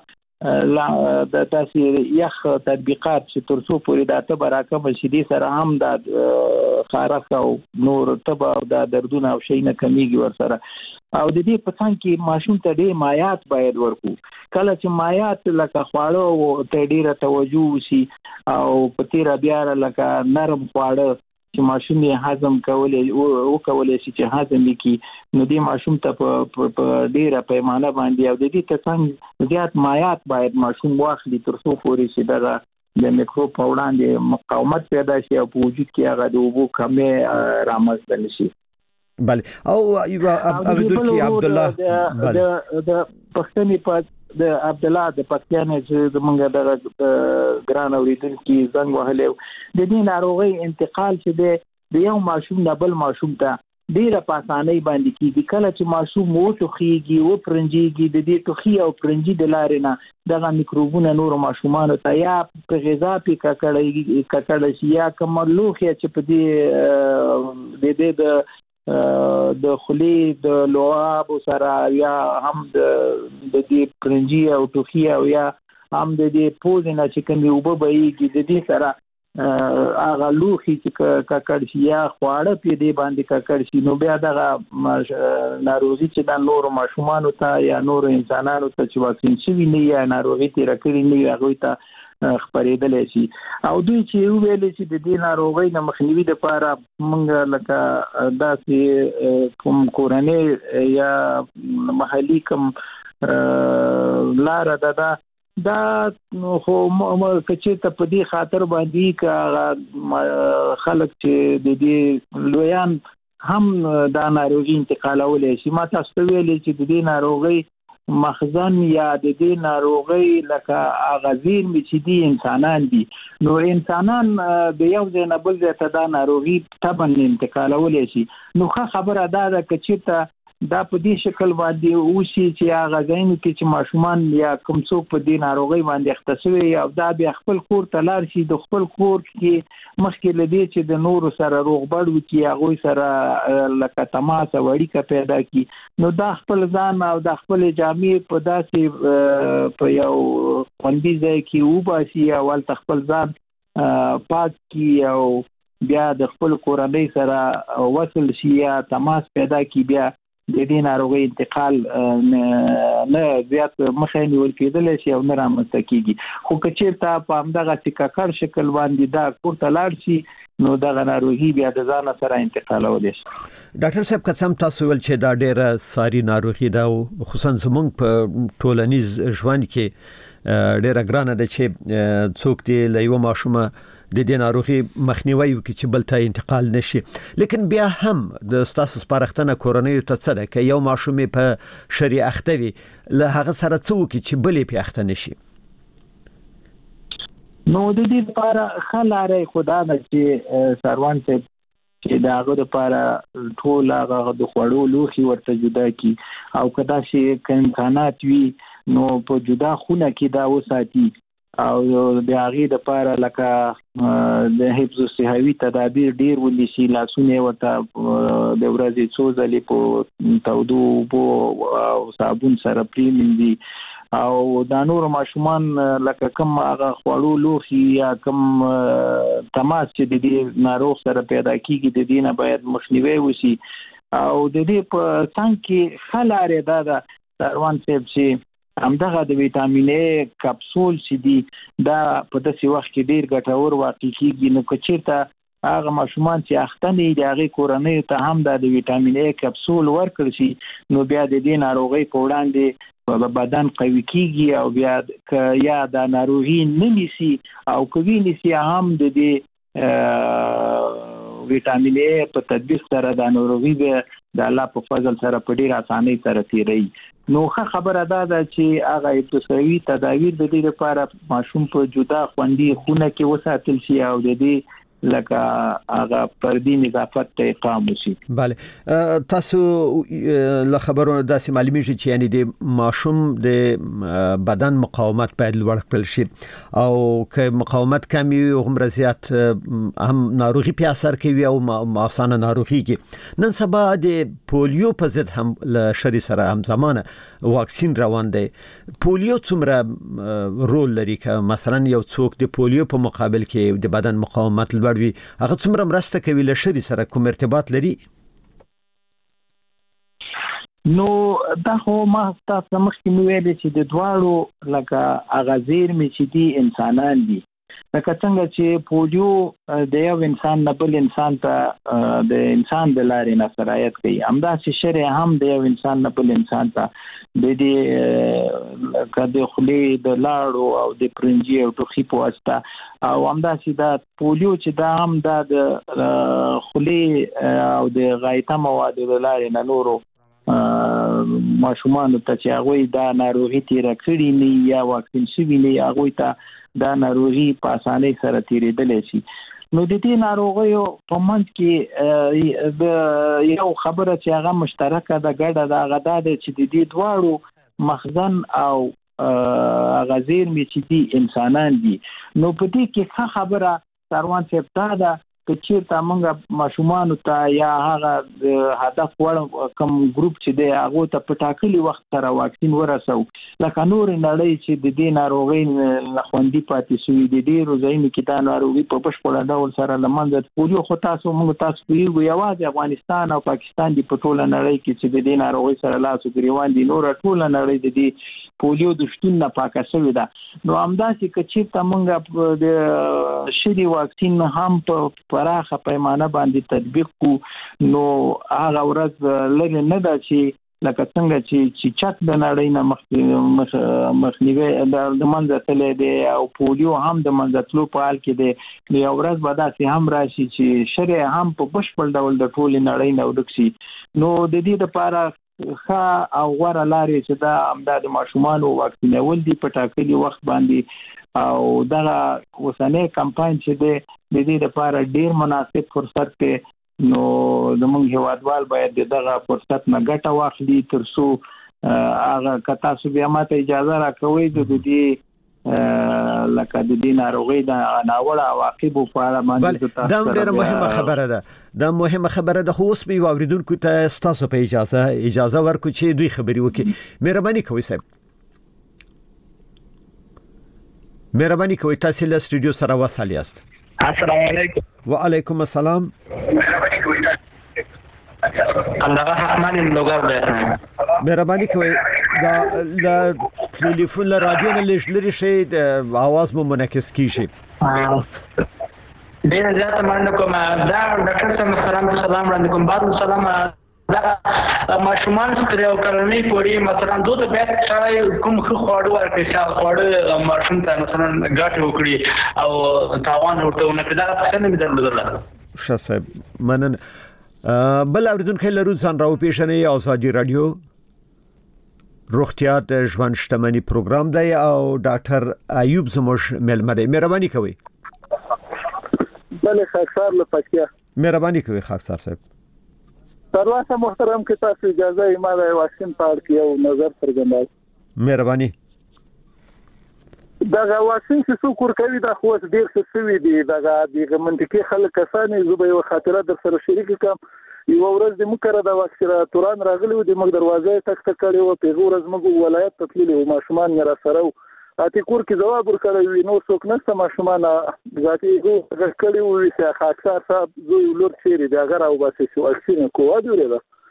د تاثیر یخ تطبیقات چې ترڅو پورې د ته براکم شدي سره هم د خارښ او نور تبه او د دردونه او شي نه کمیږي ور سره او د دې په څنګه کې ماشوم ته ډېر مایات باید ورکو. کله چې مایات لکه خواړه ته ډېر توجه وشي او په تیر بیا لکه نرم خواړه چې ماشوم یې هضم کولای او کولای شي چې هضم وکړي نو دې ماشوم ته په ډیره پیمانه باندې او د دې ته څنګه زیات مایات باید ماشوم واخلي ترڅو پورې شي دغه د میکروب په وړاندې مقاومت پیدا شي او په وجود کې هغه د اوبو کمې رامنځته نشي. بله او عبدالله عبدالله د د پښتني په د عبد الله د پښتنه چې زمونږ د ګران اوریدونکو زنګ وهلو د دې ناروغي انتقال چې د یو ماشوم نه بل ماشوم ته ډیره په اسانۍ باندې کیږي. کله چې ماشوم وو ټوخیږي او پرنجيږي د دې ټوخي او پرنجي د لارې نه دغه میکروبونه نور ماشومان ته یا په غذا کې ککړې ککړې شي یا کوم لوخي چې په دې د دې د د خلی د لواب سره یا هم د د دې پرنجي او ټوخي او یا هم د دې پوزنه چې کوم وب بهيږي د دې سره هغه لوخي چې ککړ شي یا خواړه په دې باندې ککړ شي نو بیا دغه ناروغي چې د نور ماشومان ته یا نور انسانانو ته چې واکسین شوی نه یا ناروغي تیر کړی نه هغه ته خبرېدل شي او دوی چې ویل چې د دې ناروغۍ نه مخنیوي لپاره موږ لکه داسې کوم کورنۍ یا محلي کوم لار ده دا خو کچې ته په دې خاطر باندې کا خلک چې د دې لویان هم دا ناروغي انتقالولای شي. ما تاسو ته ویل چې د دې ناروغۍ مخزن یا د دې ناروغي لکه اغازین چې دي انسانان دي نو انسانان د یو ځای نه بل ځای ته دا ناروغي تبن انتقالولای شي. نو ښه خبره ده چې ته دا په دې شکل باندې وشي چې اغازین کې چې ماشومان یا کوم څوک په دې ناروغي باندې اختصوي او دا بیا خپل کور ته لاړ شي د خپل کور کې مخکې لدی چې د نور سره روغبړ وکي هغه سره لکه تماس او اړیکه پیدا کی نو دا خپل ځان او د خپل جامع په داسې په یو خوندي ځای کې وباسي او ول خپل ځان پاک کی او بیا د خپل کورنۍ سره وصل شي یا تماس پیدا کی بیا د دې ناروغي انتقال نه زیات مخه نیول کېدل شي او نه رامنځته کیږي. خو کچېرته په همدغه تککړ شکل باندې دا کوټه لاړ شي نو دغه ناروغي بیا د ځان سره انتقالولای شي. ډاکټر صاحب قسم تاسو ول چې دا ډېره ساري ناروغي ده خصوصا زمونږ په ټولنیز ژوند کې ډېره ګرانه ده چې څوک دې له یو ماشومه د دې ناروغي مخنیوي وکړي چې بل ته انتقال نشي. لیکن بیا هم د ستاسو سپارښتنه کورنۍ ته څه ده چې یو ماشوم په شری اختوي له هغه سره څه وکړي چې بل په اخته نشي. نو د دې لپاره خلاره خدا نه چې سروان ته چې داغه لپاره ټول هغه د خوړو لوخي ورته جدا کی او کدا شي امکانات وي نو په جدا خونه کې دا وساتي او د هغه د لپاره لکه د حفظ صحوي تدابیر ډیر ونیسي لاسونه ورته د ورځې څو ځلې په تودو بو او صابون سره پریمندي او د نور ماشومان لکه کوم هغه خوړو لوخي یا کوم تماس چې د دې ناروغ سره پیدا کیږي د دې نه باید مخنیوي وشي او د دې په څنګه کې خلاره ده د سروان صاحب چې همدغه د وټامین ا کپسول چې دی دا په داسې وخت کې ډیر ګټور واقع کیږي. نو که چیرته هغه ماشومان چې اختنې د هغه کورنۍ ته هم د وټامین ا کپسول ورکړي شي نو بیا د دې ناروغي په وړاندې بدن قوي کیږي او بیا ک یا د ناروغي نمیسي او کوي نسی هم د دې وټامین ا په تطبیق سره د ناروغي د الله په فضل سره په ډیر اسانۍ سره تیری. نو ښه خبره ده چې هغه ابتدایي تداویر د دې لپاره ماشوم په جدا خوندي خونه کې وساتل شي او د دې لکه هغه پردي نظافت ته اقام وشي. bale تاسو له خبرونو داسې معلومیږي چې یعنی د ماشوم د بدن مقاومت باید لوړ کړل شي او که مقاومت کم وي عمر زیات هم ناروغي په اثر کوي او اسانه ناروغي کې. نن سبا د پولیو په ضد هم له شری سره هم زمانه واکسین روان دی. پولیو څومره رول لري که مثلا یو څوک د پولیو په مقابل کې د بدن مقاومت لوړ وي هغه څومره مرسته کوي له شری سره کوم ارتباط لري؟ نو دا خو ما تاسو مخکې مو ویل چې د دواړو لکه اغازیر می چې دي انسانان دي لکه څنګه چې پولیو د یو انسان نه بل انسان ته د انسان د لارې نه سرایت کوي همدا چې شری هم د یو انسان نه بل انسان ته د دې کده خلی د لاړو او د پرنجي او ټوخي په واسطه او همدا چې دا پولیو چې دا هم د خلی او د غایطه مواد د لارې نه نورو ماشومان ته چې هغه د ناروغي تیر کړی نه یا واکسین شوی نه هغه ته د ناروغي په اسانۍ سره تیرېدل شي. نو د دې ناروغیو په منځ کې د یو خبره چې هغه مشترکه ده ګډه ده هغه ده چې د دې دواړو مخزن او غزیر می چې دي انسانان دي. نو په دې کې ښه خبره سروان صاحب ته ده چې چیرته موږ ماشومان ته یا هغه هدف وړ کوم ګروپ چې دی هغه ته په ټاکلي وخت سره واکسین ورسو لکه نور نړۍ چې د دې ناروغي نه خوندي پاتې شوی دي ډیرو ځایونو کې دا ناروغي په بشپړ ډول سره لمنځه پولیو خو تاسو موږ تاسو یو یوازې افغانستان او پاکستان دی په ټوله نړۍ کې چې د دې ناروغي سره لاس ګریوان دي نور ټوله نړۍ د دې پولیو د شتون نه پاکه شوی ده. نو همداسې که چیرته موږ د شری واکسین هم په پراخه پیمانه باندې تطبیق کو نو هغه ورځ لږ نه ده چې لکه څنګه چې چې چک د نړۍ نه مخنیوي د منځه تللی دی او پولیو هم د منځه تلو په حال کې دی یو ورځ به داسې هم راشي چې شری هم په بشپړ ډول د ټولې نړۍ نه ورک شي. نو د دې لپاره ښه او غوره لارې چې دا همدا د ماشومانو واکسینول دي په ټاکلي وخت باندې او دغه اوسنۍ کمپاین چې دی د دې لپاره ډیر مناسب فرصت دی. نو زموږ هیوادوال باید دغه فرصت نه ګټه واخلي تر څو هغه کتا سو بیا ماته اجازه راکوي د دې لکه د دې ناروغي د ناوړه عواقب په اړه باندې تاسو دا ډېره مهمه خبره ده. دا مهمه خبره ده خو اوس به اوریدونکو ته تاسو په اجازه اجازه ورکړئ چې دوی خبري وکړي. مهرباني کوئ صاحب مهرباني کوئ تاسو له سټوډیو سره وصل یاست. السلام علیکم. وعلیکم السلام. مهرباني کوئ الله رحمان لوګر ده مهرباني کوئ دا ل ټلیفون له رادیو نه لری شي د आवाज مو منعکس کیږي. ډیر زیات مننه کوم دا ډاکټر صاحب سلام سلام وړاندې کوم بعد سلام دا ماشومان ستړي او کلنۍ پوری مثلا دوه بیت سره کوم خو خوړو ورکړي چې خوړو ماشوم ته مثلا ګټ وکړي او تاوان ورته نه پیدا پښنه مې درلودل. ښه صاحب مننه. بل اوریدونکو لرو ځان راو پیښنې او ساجي رادیو روغتیا د ژوند شتمنۍ پروګرام دی او ډاکټر ایوب زموږ ملمه دی. مهرباني کوئ. بله خاکسار له پکتیا. مهرباني کوئ خاکسار صاحب. ترواسه محترم کې تاسو اجازه یې ما د واکسین په اړه یو نظر څرګندوم. مهرباني. دا واکسین چې څوک ورکوي دا خو ډیر څه سوي دي دا د منطقي خلک کسانې زه به یو خاطره در سره شریک کوم. یو ورځ د مکر د واکسین توران راغلی و د موږ دروازه تک تک کړي و په ورځ موږ ولایت ته تللی و ماشومان را سره اته کور کې جواب ورکړی نو څوک نشته ماشومان ذاتي کړي و چې خاصه صاحب زه لور چیرې دا غره او باسي شو واکسین کوه دی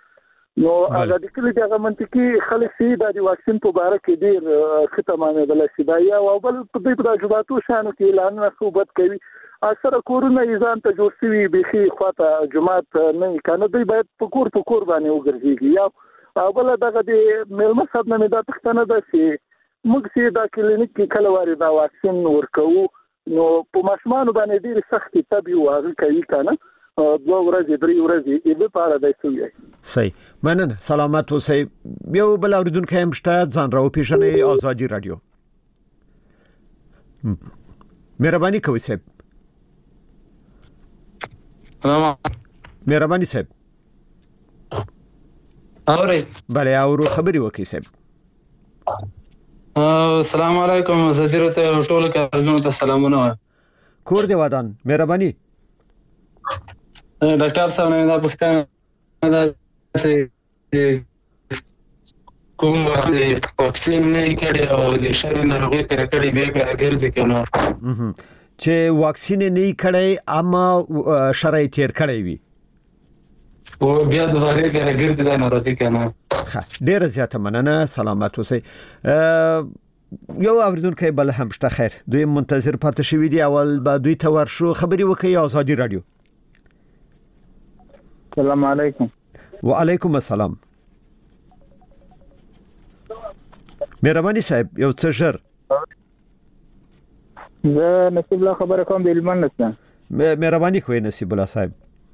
نو هغه د کلی دغه منطقي خلک سي د واکسین په اړه کې ډیر ختمانه د لسیدایا او بل په دې په جوړاتو شانو کې اعلان صحبت کوي اثر کورونه ایزان ته جوړ شوی بيخي خواته جماعت نه کنه دوی باید په کور په کور باندې وګرځي یا او بل دغه د ملما صاحب نه دا پښتنه ده چې موږ سي دا کلینیک کې کله واري دا واکسین ورکو نو په ماشومان باندې ډیر سختي تبي واغ کوي کنه دوه ورځې درې ورځې دې په اړه د سوي صحیح مننه سلامت اوسئ یو بل اوریدونکو هم شته ځان راو پیژنې آزادي رادیو مهرباني کوئ صاحب مهرباني صاحب اورئ بله اورو خبري وکي صاحب السلام علیکم زجرت ټول کارګونو ته سلامونه کور دی ودان مهرباني ډاکټر صاحب نه دا پښتنه دا چې کوم واکسین نه کړي او د شری ناروغي تر کړي به ګرځي کنه چې واکسین نه کړي اما شرایط تیر کړي وي او بیا د واره ګرځي دا ناروغي کنه ښه ډیر زیاته مننه سلامت اوسئ یو اوریدونکو بل هم شته خیر دوی منتظر پاتې شوی دی اول به دوی ته ورشو خبري وکي آزادي رادیو السلام علیکم وعلیکم السلام مهرباني صاحب یو څه ژر زه نصیب الله خبره کوم د علمان نسته مهرباني کوئ نصیب الله صاحب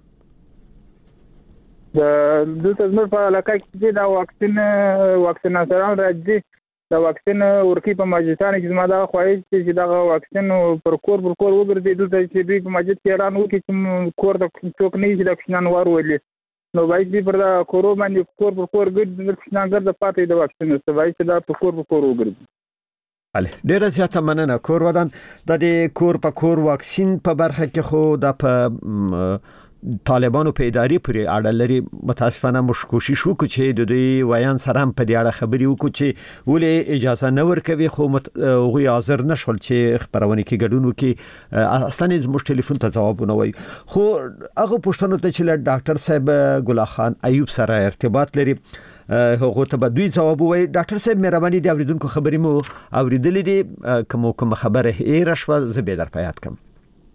د دلته زموږ په علاقه کې دا واکسین واکسیناسیون راځي دا واکسین ورکی په ماجستان کې زما دا خواهش چې دا واکسین پر کور پر کور وګرځي دلته چې دوی په ماجست کې اعلان وکړي چې کور د څوک نه چې د کښنان ور ولې نو باید دې پر دا کورو باندې کور پر کور ګرځي د کښنان ګرځي پاتې د واکسین څه باید چې دا په کور پر کور وګرځي اله ډیر زیاته مننه کور ودان د کور په کور واکسین په برخه کې خو د په طالبانو په اداري پرې اړه لري متاسفانه موږ کوشش وکړو چې د دوی ویان سره هم په دې اړه خبري وکړو چې ولې اجازه نه ورکوي خو غوي حاضر نشول چې خبرونه کې ګډون وکړي اصلا زموږ ټلیفون ته جواب نه وای خو هغه پښتنو ته چې ډاکټر صاحب ګل خان ایوب سره ارتباط لري هغه ته به دوی جواب وای ډاکټر صاحب مهرباني دی اوریدونکو خبري مو اوریدلې دي کوم کوم خبره یې راشوه زه به در پیاد کوم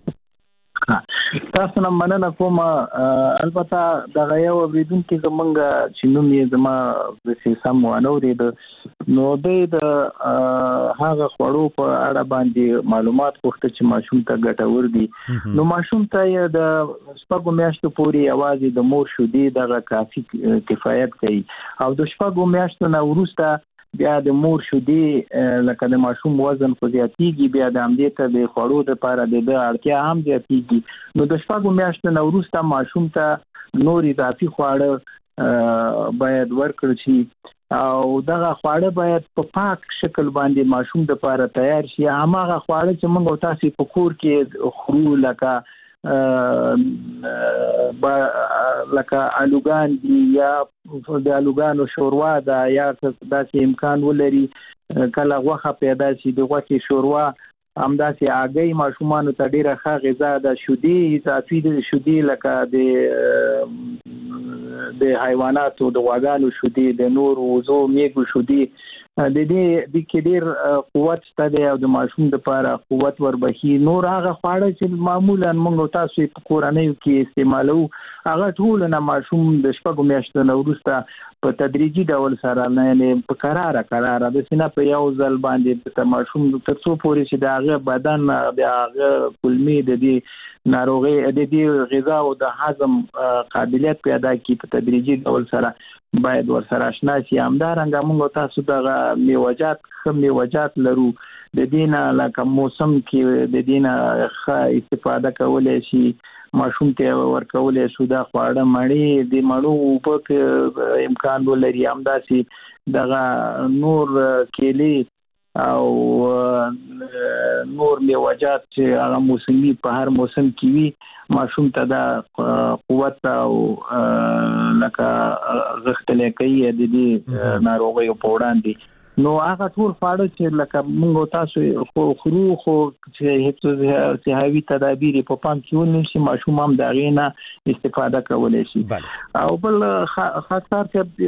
تاسو نه مننه کوم البته دا یو اوریدونکو زمونږ چې نوم یې زما د سیسم وانورید نو د هغه خورو په اړه باندې معلومات پوښتنه چې ماشوم ته ګټور دي نو ماشوم ته د شپږو میاشتو پورې आवाज د مور شودي دغه کافي کفایت کوي او د شپږو میاشتو نه وروسته بیا د مور شودي لکه د ماشوم وزن خو زیاتیږي بیا د همدې ته د خورو لپاره د اړتیا هم زیاتیږي نو د شپږو میاشتو نه وروسته ماشوم ته نور اضافي خواړه باید ورکړل شي او دغه خواړه باید په پاک شکل باندې ماشوم د لپاره تیار شي هغه خواړه چې موږ تاسو په کور کې خورو لکه با لکه الوګان دی یا د الوګانو شوروا دا یا داسې امکان ولري کله غوخه پیدا شي د غوښې شوروا همداسې اګي ماشومان ته ډیره ښه غذا ده شودي اضافي د شودي لکه د د حیواناتو د غواګانو شودي د نور وزو میګو شودي د دې د کډیر قوت ستده او د ماشوم د لپاره قوت وربخي نور هغه خواړه چې معمولا موږ تاسو په کورنۍ کې استعمالو هغه ټول نه ماشوم د شپږو میاشتو نه وروسته په تدریجي ډول سره نه په قراره قراره د سینه په یو ځل باندې د ماشوم تر څو پورې چې د هغه بدن د هغه کلمي د دې ناروغي د دې غذا او د هضم قابلیت پیدا کی په تدریجي ډول سره باید ورسره آشنا شي همدارنګه موږ تاسو دغه میوجات خو میوجات لرو د دینه لکه موسم کې د دینه ښه استفاده کولای شي ماشوم ته ورکولای شو دا خواړه مړی د مړو په امکان ولري همداسي دغه نور کېلي او نور میوجات چې هغه موسمي په هر موسم کې وي ماشوم ته دا قوت او لکه غختلې کوي د دې ناروغیو په وړاندې نو هغه ټول خواړه چې لکه موږ تاسو خو خرو خو چې هیڅ صحوي تدابیر په پام کې ونیول شي ماشوم هم دا غینه استفاده کولای شي او بل خاصه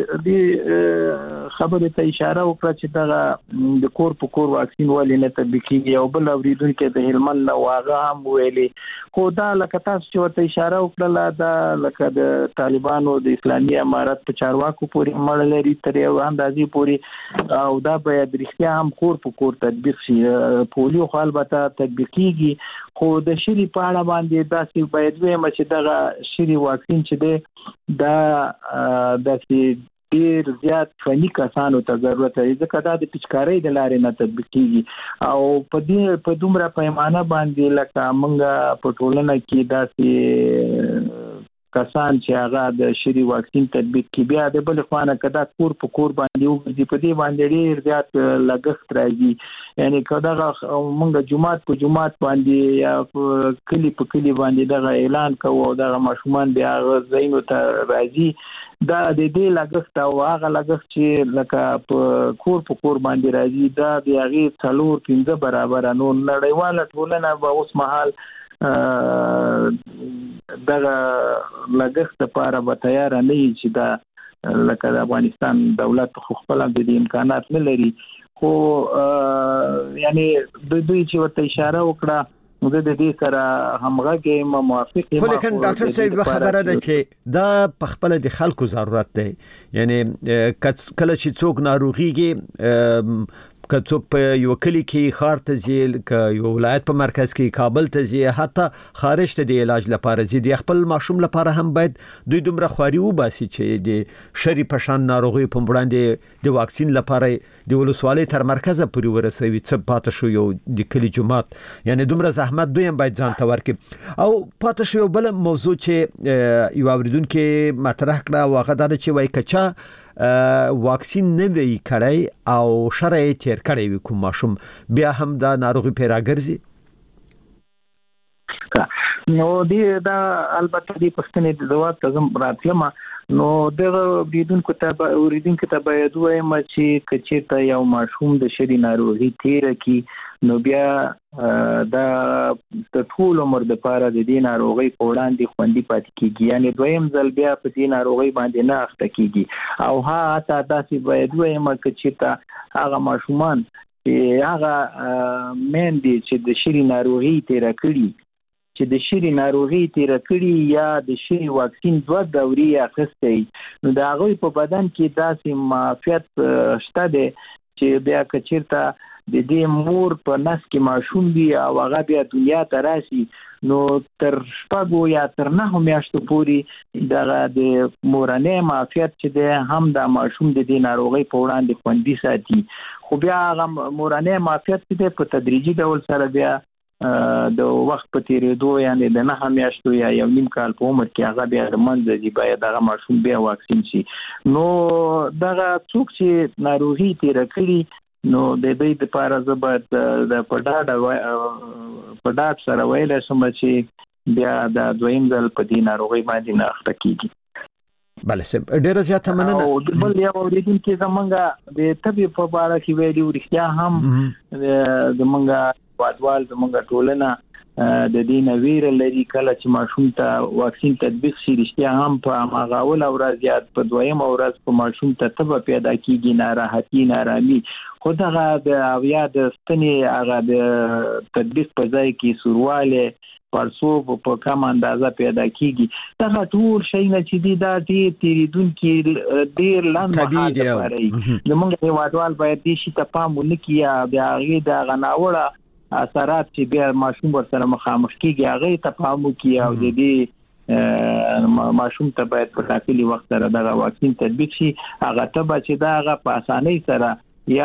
د خبره ته اشاره وکړه چې دا د کور په کور واکسین ولې نه تطبیقي او بل اوریدونکو د هلمند نو هغه هم ویلي خو دا لکه تاسو چې ورته اشاره وکړه دا لکه د طالبانو د اسلامي امارت په چارواکو پورې مړ لري تر یو اندازې پورې او دا باید رښتیا هم کور په کور تطبیق شي پولیو خو البته تطبیقيږي خو د شری په اړه باندې داسې باید وایم چې دا شری واکسین چې دی دا د ډیر زیات فني کسانو ته ضرورت لري ځکه دا د پچکارۍ د لارې نه تطبیقيږي او په دې په دومره پیمانه باندې لکه موږ په ټولنه کې داسې کسان چې هغه د شری واکسین تطبیق کې بیا د بل خوانه کدا کور په کور باندې وګرځي په دې باندې ډیر زیات لګښت راځي یعنی کدا موږ جمعات په جمعات باندې یا کلی په کلی باندې دغه اعلان کوو او دغه ماشومان بیا زینو ته راځي دا د دې لګښت او هغه لګښت چې لکه په کور په کور باندې راځي دا د هغه څلور پنځه برابر نو نړیواله ټولنه به اوس مهال دغه لګښت لپاره به تیار نه وي چې دا لکه د افغانستان دولت خو خپل د امکانات نه لري خو یعنی د دوی چې ورته اشاره وکړه زه د دې سره همغږی ما موافق یم خو لیکن ډاکټر صاحب خبره ده چې دا په خپل د خلکو ضرورت دی یعنی کله چې څوک ناروغيږي که څوک په یو کلی کې خار ته ځي که یو ولایت په مرکز کې کابل ته ځي حتی خارج ته د علاج لپاره ځي د خپل ماشوم لپاره هم باید دوی دومره خواري وباسي چې د شری پشان ناروغي په وړاندې د واکسین لپاره د ولسوالۍ تر مرکز پورې ورسوي څه پاتې شو یو د کلی جماعت یعنی دومره زحمت دوی هم باید ځان ته ورکړي او پاتې شو بل موضوع چې یو اوریدونکو مطرح کړه واغه دا چې وای کچا واکسین نه وی کړی او شرایط تیر کړی وي کوم ماشوم بیا هم دا ناروغي پیرا ګرځي نو دې دا البته دې پښتنې د جواب تزم راتلم نو دغه اوریدونکو ته اوریدونکو ته باید وایم چې کچې ته یو ماشوم د شری ناروغي تیر کی نو بیا دا د ټول عمر د پاره د دې ناروغي په وړاندې خوندي پاتې کیږي یعنی دویم ځل بیا په دې ناروغي باندې نه اخته کیږي او ها تا داسې باید وایم چې ته هغه ماشومان چې هغه مین دي چې د شری ناروغي تیر کړي چې د شری ناروغي تیر کړي یا د شری واکسین دوه دوري اخیستي نو دا غوي په بدن کې داسې معافیت شته دي چې بیا کچیرته د دې مور په نس کې ماشوم دی او هغه بیا دنیا ته راشي نو تر شپږو یا تر نهو میاشتو پورې دغه د مورنۍ معافیت چې د هم د ماشوم د دې ناروغي په وړاندې خوندي ساتي خو بیا هغه مورنۍ معافیت چې په تدریجي ډول سره بیا د وخت په تیریدو یعنی د نه میاشتو یا یو نیم کال په عمر کې هغه بیا د منځ دی باید دغه ماشوم بیا واکسین شي نو دغه څوک چې ناروغي تیر کړي نو د دې لپاره زبر د پډاډ پډاډ سره ویل سم چې بیا د دویم ځل په دې ناروغي باندې نه اخته کیږي بله سم ډیر زیاته مننه او بل یو اوریدونکو زمونږه د طبي په اړه کې ویلي ورښتیا هم زمونږه وادوال زمونږه ټولنه د دې نویر لري کله چې ماشوم ته واکسین تطبیق شي رښتیا هم په هغه اول ورځ یا په دویم ورځ په ماشوم ته تبه پیدا کیږي ناراحتي نارامي خو دغه د اویا د ستنې هغه د تطبیق په ځای کې سورواله پرسوب په کوم اندازه پیدا کیږي دا ټول شي نه چې دی دا ډیر تیریدونکو ډیر لاندې طبيعي دی زمونږ هیوادوال باید دې شي ته پام ونکړي بیا غي د غناوړه اثرات چې بیا ماشوم ورسره مخامخ کیږي هغه ته پام وکړي او د دې ماشوم ته باید په ټاکلي وخت سره دغه واکسین تطبیق شي هغه ته چې دا هغه په اسانۍ سره یا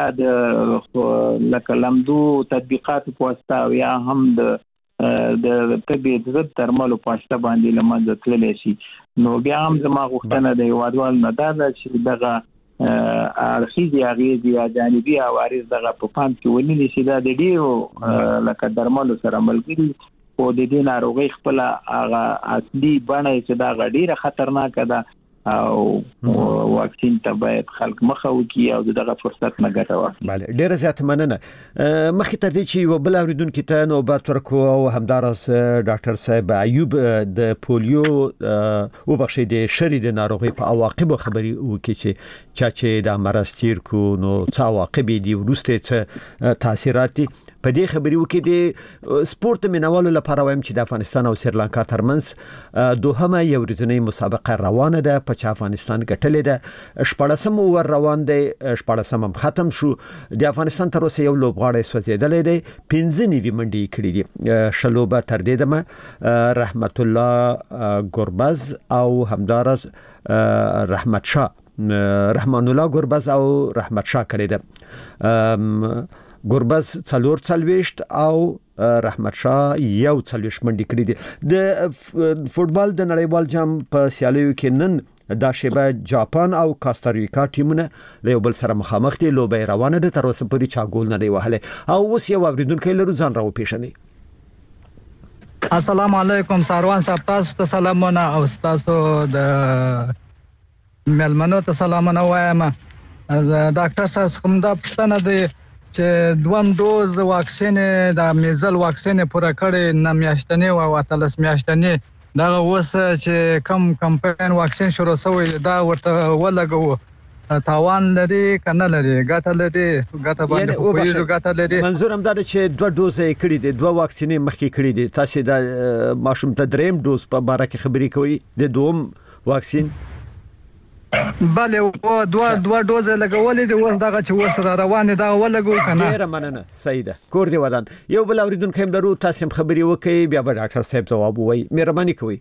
د لکه لمدو تطبیقات په واسطه یا هم د د طبي ضد درملو په واسطه باندې لمنځه تللی شي نو بیا هم زما غوښتنه د هیوادوال نه ده چې دغه ارخیزي اغیزي یا جانبي عوارض دغه په پام کې ونیول شي دا د ډیرو لکه درملو سره ملګری او د دې ناروغي خپل هغه اصلي بڼه چې دا غډیره خطرناک ده او واکسین ته باید خلک مخه وکړي او دغه فرصت نه ګټه واخلي. بله ډیره زیات مننه. مخکې ته دې چې یو بل اوریدونکو ته نوبت ورکو او همدارس ډاکټر صاحب ایوب د پولیو او بخښي د شری د ناروغي په عواقب خبري وکړي چې چا چې د مرض تیر کو نو څه عواقب دي ورسته څه تاثیرات دي په دې خبري وکړي. د سپورت مینوالو لپاره وایم چې د افغانستان او سریلانکا ترمنځ دوهمه یو ورځنی مسابقه روانه ده په چې افغانستان ګټلې ده. شپږم ور روان دی، شپږم ختم شو. د افغانستان تر اوسه یو لوبغاړی سوځیدلې دی، پنځه نیوي منډي کړې دي. شلوبه تر دې دمه رحمت الله ګوربز او همدارس رحمت شاه رحمان الله ګوربز او رحمت شاه کړې ده. ګوربز څلور څلويشت او رحمت شاه یو څلويشت منډي کړې دي. د فوتبال د نړیوال جام په سیالیو کې نن دا شیبه جاپان او کاستاریکا ټیمونه له یو بل سره مخامخ دي. لوبه روانه ده، تر اوسه پورې چا ګول نه دی وهلی. او اوس یو اوریدونکو لرو ځان راو پیښنی. السلام علیکم ساروان صاحب، تاسو ته سلامونه او تاسو د ملمنو ته سلامونه وایم. ډاکټر صاحب کوم دا پښتنه دی چې دوم ډوز واکسین د میزل واکسین پوره کړي نه میاشتنی او اتلس میاشتنی دا اوس چې کم کمپاین واکسین شروع شوی دا ورته ولګو تاوان لري کنه لري ګټه لري ګټه باندې کویږي ګټه لري. منظور هم دا چې دوه دوز یې کړی دي، دوه واکسینې مخکې کړی دي. تاسو د ماشوم ته دریم ډوز په باره کې خبرې کوي د دوم واکسین؟ بله و دوه دوه دوز لګولې دي، اوس دغه چې اوس را روان دا ولګو کنه. ډیره مننه سیده کور دی ودان. یو بل اوریدونکو هم درو، تاسو هم خبرې وکړئ بیا به ډاکټر صاحب جواب وایي. مهرباني کوئ.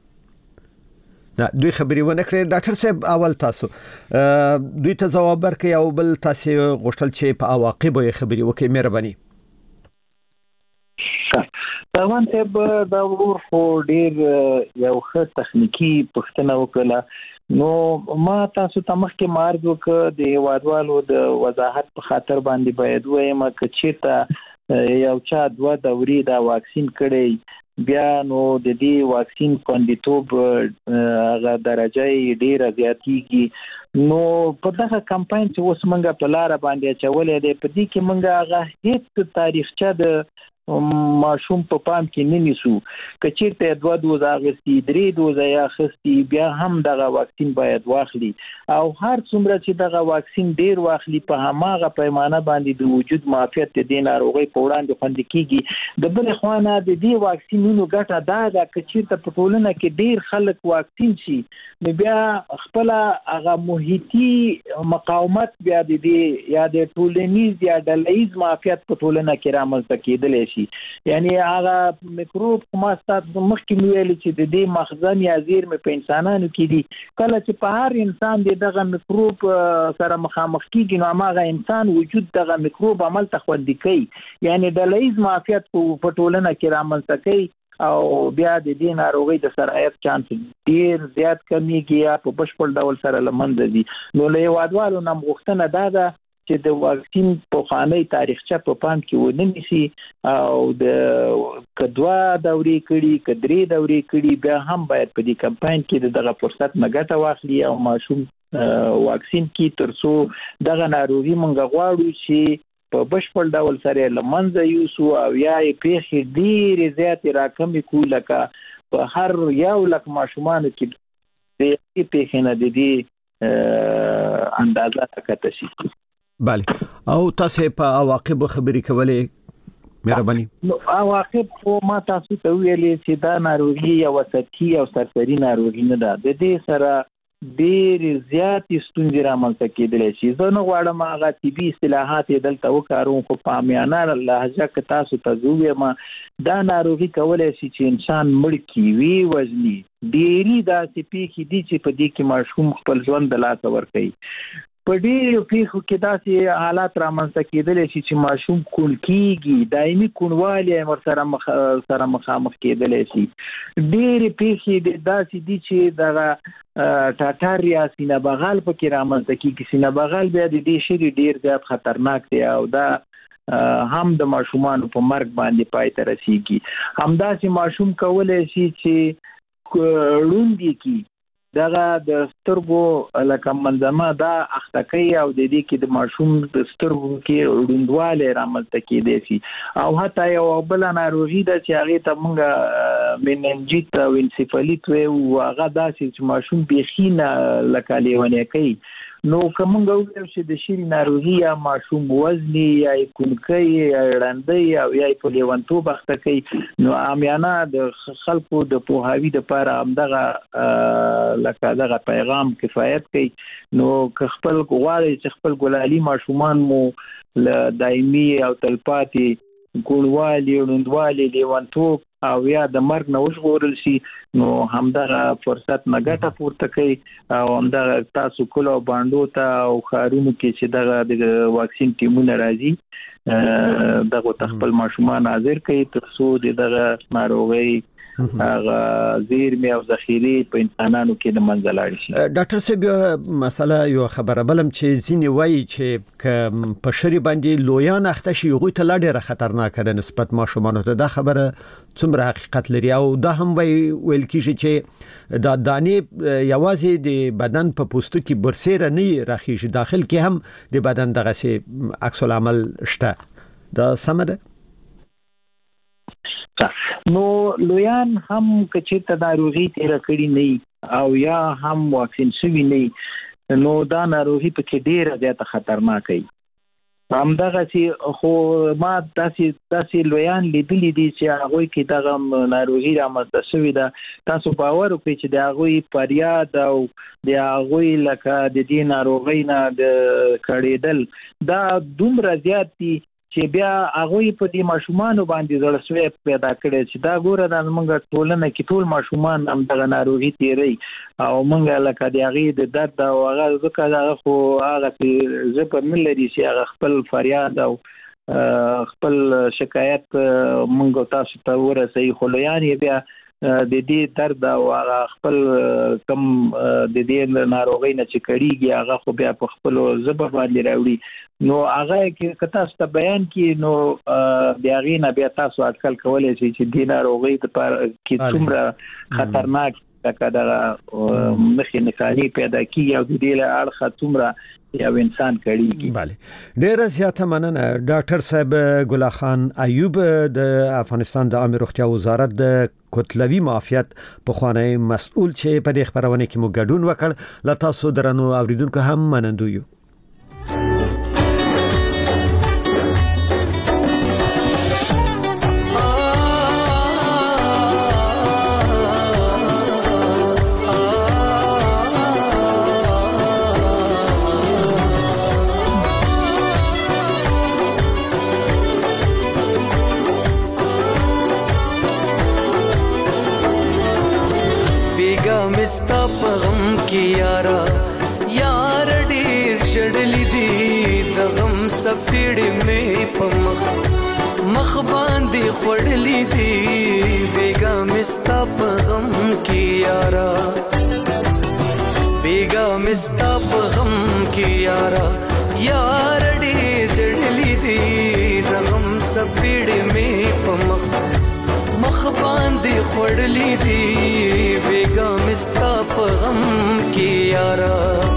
نه دوی خبرې ونه کړې. ډاکټر صاحب اول تاسو دوی ته جواب ورکړئ او بل تاسو غوښتل چې په عواقب یې خبرې وکړئ. مهرباني. روان صاحب دا ور خو ډیر یو ښه تخنیکی پوښتنه وکړه. نو ما تاسو ته مخکې مارګ وکړ د هیوادوالو د وضاحت په خاطر باندې باید وایم چې چیرته یو چا دوه دوري دا واکسین کړي بیا نو د دې واکسین خوندیتوب هغه درجه ډیره زیاتیږي. نو په دغه کمپاین چې اوس موږ په لار باندې چولې ده په دې کې موږ هغه هیڅ تاریخچه د ماشوم په پام کې نه نیسو. کچیرته دوه دوز اغستی درې دوز یا خستی بیا هم دغه واکسین باید واخلي او هر څومره چې دغه واکسین ډیر واخلي په هماغه پیمانه باندې د وجود معافیت د دې ناروغي په وړاندې خوندي کیږي. د بل خوانه د دې واکسینونو ګټه دا ده کچیرته په ټولنه کې ډیر خلک واکسین شي نو بیا خپل هغه محیطي مقاومت بیا د دې یا د ټولنیز یا ډلهیز معافیت په ټولنه کې رامنځته کېدلی شي. یعنی هغه میکروب ما ستاسو مخکې ویل چې د دې مخزن یا زیرمې په انسانانو کې دي. کله چې په هر انسان د دغه میکروب سره مخامخ کیږي نو هغه انسان وجود دغه میکروب عمل ته خوندي کوي. یعنی ډلهیز معافیت په ټولنه کې رامنځته کوي او بیا د دې ناروغي د سرایت چانس ډیر زیات کمیږي یا په بشپړ ډول سره لمنځه دي. نو له هیوادوالو نه غوښتنه ده ده چې د واکسین په خاني تاریخچه په پام کې ونه نیسي او د کدوا دوري کړي کدري دوري کړي بیا هم باید په دې کمپاین کې دغه فرصت نه ګټه واخلي او ماشوم واکسین کې ترڅو دغه ناروغي مونږ غواړو چې په بشپړ ډول سره لمنځه یوسو او یا یې پیښې ډېرې زیاتې راکمې کړو لکه په هر یو لک ماشومانو کې د پیښې نه د دې اندازه تکته شي. بله او تاسو په عواقب خبرې کولې مهرباني. نو عواقب خو ما تاسو ته ویلې چې دا ناروغي یو سطحي او سرسري ناروغي نه ده. د دې سره ډېر زیات ستونزې رامنځته کېدلی شي. زه نه غواړم هغه طبي اصطلاحات یې دلته وکاروم خو په عامیانه لهجه کې تاسو ته زه ووایم دا ناروغي کولی شي چې انسان مړ کړي وي وژني. ډېرې داسې پیښې دي چې په دې کې ماشوم خپل ژوند د لاسه ورکوي. په ډېرو پیښو کې داسې حالات رامنځته کېدلی شي چې ماشوم کون کېږي، دایمي کونوالی یې ورسره مخ سره مخامخ کېدلی شي. ډېرې پیښې داسې دي چې دغه ټاټر یا سینه بغل پکې رامنځته کېږي. سینه بغل بیا د دې شری ډېر زیات خطرناک دی او دا هم د ماشومانو په مرګ باندې پای ته رسیږي. همداسې ماشوم کولی شي چې ړوند یې کړي دغه د سترګو لکه منځمه دا اختکۍ او د دې کې د ماشوم د سترګو کې روندواله رامنځته کېدای شي او حتی یو بل ناروغي ده چې هغه ته موږ مننجیت او انسفالیت وایو هغه داسې چې ماشوم بېخینه لکه لیونی کوي نو کومه وګورئ چې د شری ناروغي یا ماشوم وزنی یا کونکۍ یا رندۍ او یا په لیونتوب اخته کوي نو عامیانه د خلکو د پوهاوی د لپاره همدغه لکه دغه پیغام کفایت کوي نو خپل غواړي چې خپل ګلالي ماشومان مو ل دایمي او تلپاتې ګولوالي روندوالي لیونتوب او یا د مرګ نه وژغورل شي نو همدغه فرصت نه ګټه پورته کوي او همدغه تاسو کولو باندو ته او خارونو کې چې دغه د واکسین ټیمونه راځي دغه تخپل ماشومان حاضر کوي ترڅو دغه ناروغي هغه زیرمه او ذخیره په انسانانو کې د منځلاري شي. ډاکټر صاحب مسله یو خبره بلم چې ځینی وایي چې په شری باندې لویان اخته شي یو ته لاړه خطرناک ده نسبت ماشومان ته دا خبره څومره حقیقت لري او دا هم وی ویل کیږي چې دا دانې یوازې د بدن په پوستو کې برسېره نه راخیږي داخل کې هم د بدن دغه سي عکس العمل شته دا سم ده. نو لویان هم کچې تداروغي تیر کړی نه او یا هم واکسین شوی نه نو دا ناروغي په کې ډیره زیاته خطرناک وي همدغه سي خو ما داسې داسې لویان لیدلې دي چې هغه کې دغه ناروغي رامنځته شوې ده تاسو باور وکړئ چې د هغه فریاد او د هغه لکه د دې ناروغي نه د کړېدل دا دومره زیات دي چې بیا هغه په دې ماشومان باندې زړسوي پیدا کړي چې دا ګوره د موږ ټولنه کې ټول ماشومان هم دغه ناروغي تیری او موږ لکه د هغه د درد او هغه ځکه هغه خو هغه چې زه په ملي چې هغه خپل فریاد او خپل شکایت موږ تاسو ته ورسوي خو لویان بیا د دې درد او هغه خپل کم د دې ناروغي نه چې کړيږي هغه خو بیا په خپل زبر باندې راوړي نو هغه کې کته ست بیان کې نو بیا غینه بیا تاسو اټکل کولای شئ چې د ناروغي په کې څومره خطرناک کده مخې نکالي پیدا کیږي او د دې له اړخه څومره یو انسان کړيږي. bale ډیر زیاته مننه ډاکټر صاحب ګل خان ایوب د افغانستان د عامه روغتیا وزارت د کتلوي معافیت په خوانی مسؤل چې په دې خبرونه کې مو ګډون وکړ لا تاسو درنو اوریدونکو هم منندو یو. مستا پغم کی یارا یار ډیر چړلی دی د غم سب پیړې مې پمخ مخ باندې خړلی دی بیگا مستا پغم کی یارا بیگا مستا پغم کی یارا یار ډیر چړلی دی د غم سب پیړې مې پمخ مخ باندې خړلی دی بیگا مستا پغم کی یارا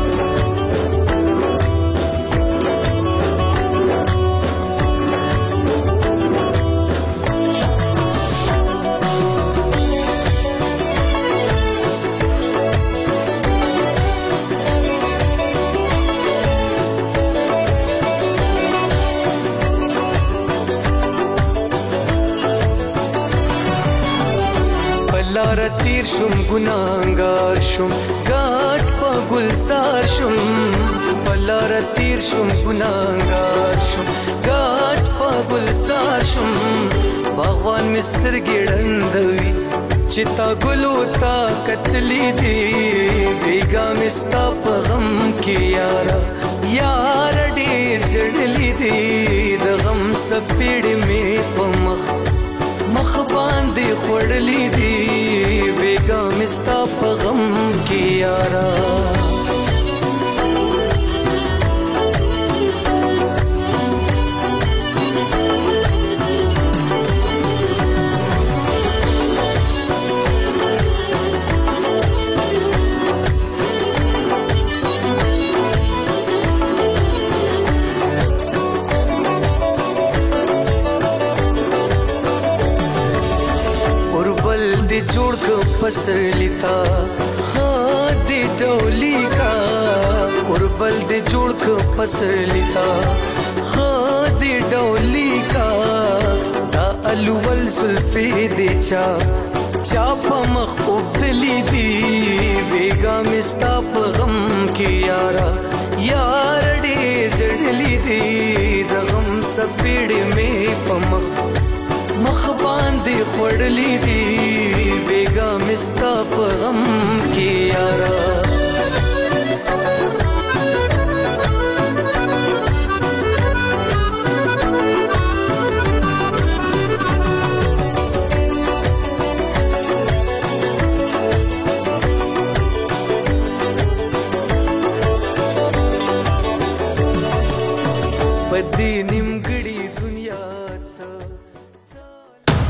لار تیر شم ګناګار شم ګاټ په ګلزار شم بلار تیر شم ګناګار شم ګاټ په ګلزار شم باغوان مستر ګړندوي چتا ګلو تا کتلی دی بیگا مستا په غم کې یارا یار ډیر جړلی دی د غم سپېړې مې په مخ مخ باندې خړلی دی بیگا مستا په غم کې یارا دې جوړ ک پسرلی تا ها دې ډولی کا اوربل دې جوړ ک پسرلی تا ها دې ډولی کا دا الول زلفې دې چا چا په مخ وبدلی دی بیگا مستا په غم کې یارا یار ډېر جړلی دی د غم سپېړې مې په مخ مخ باندې خړلې دی بیگا مستا په غم کې یارا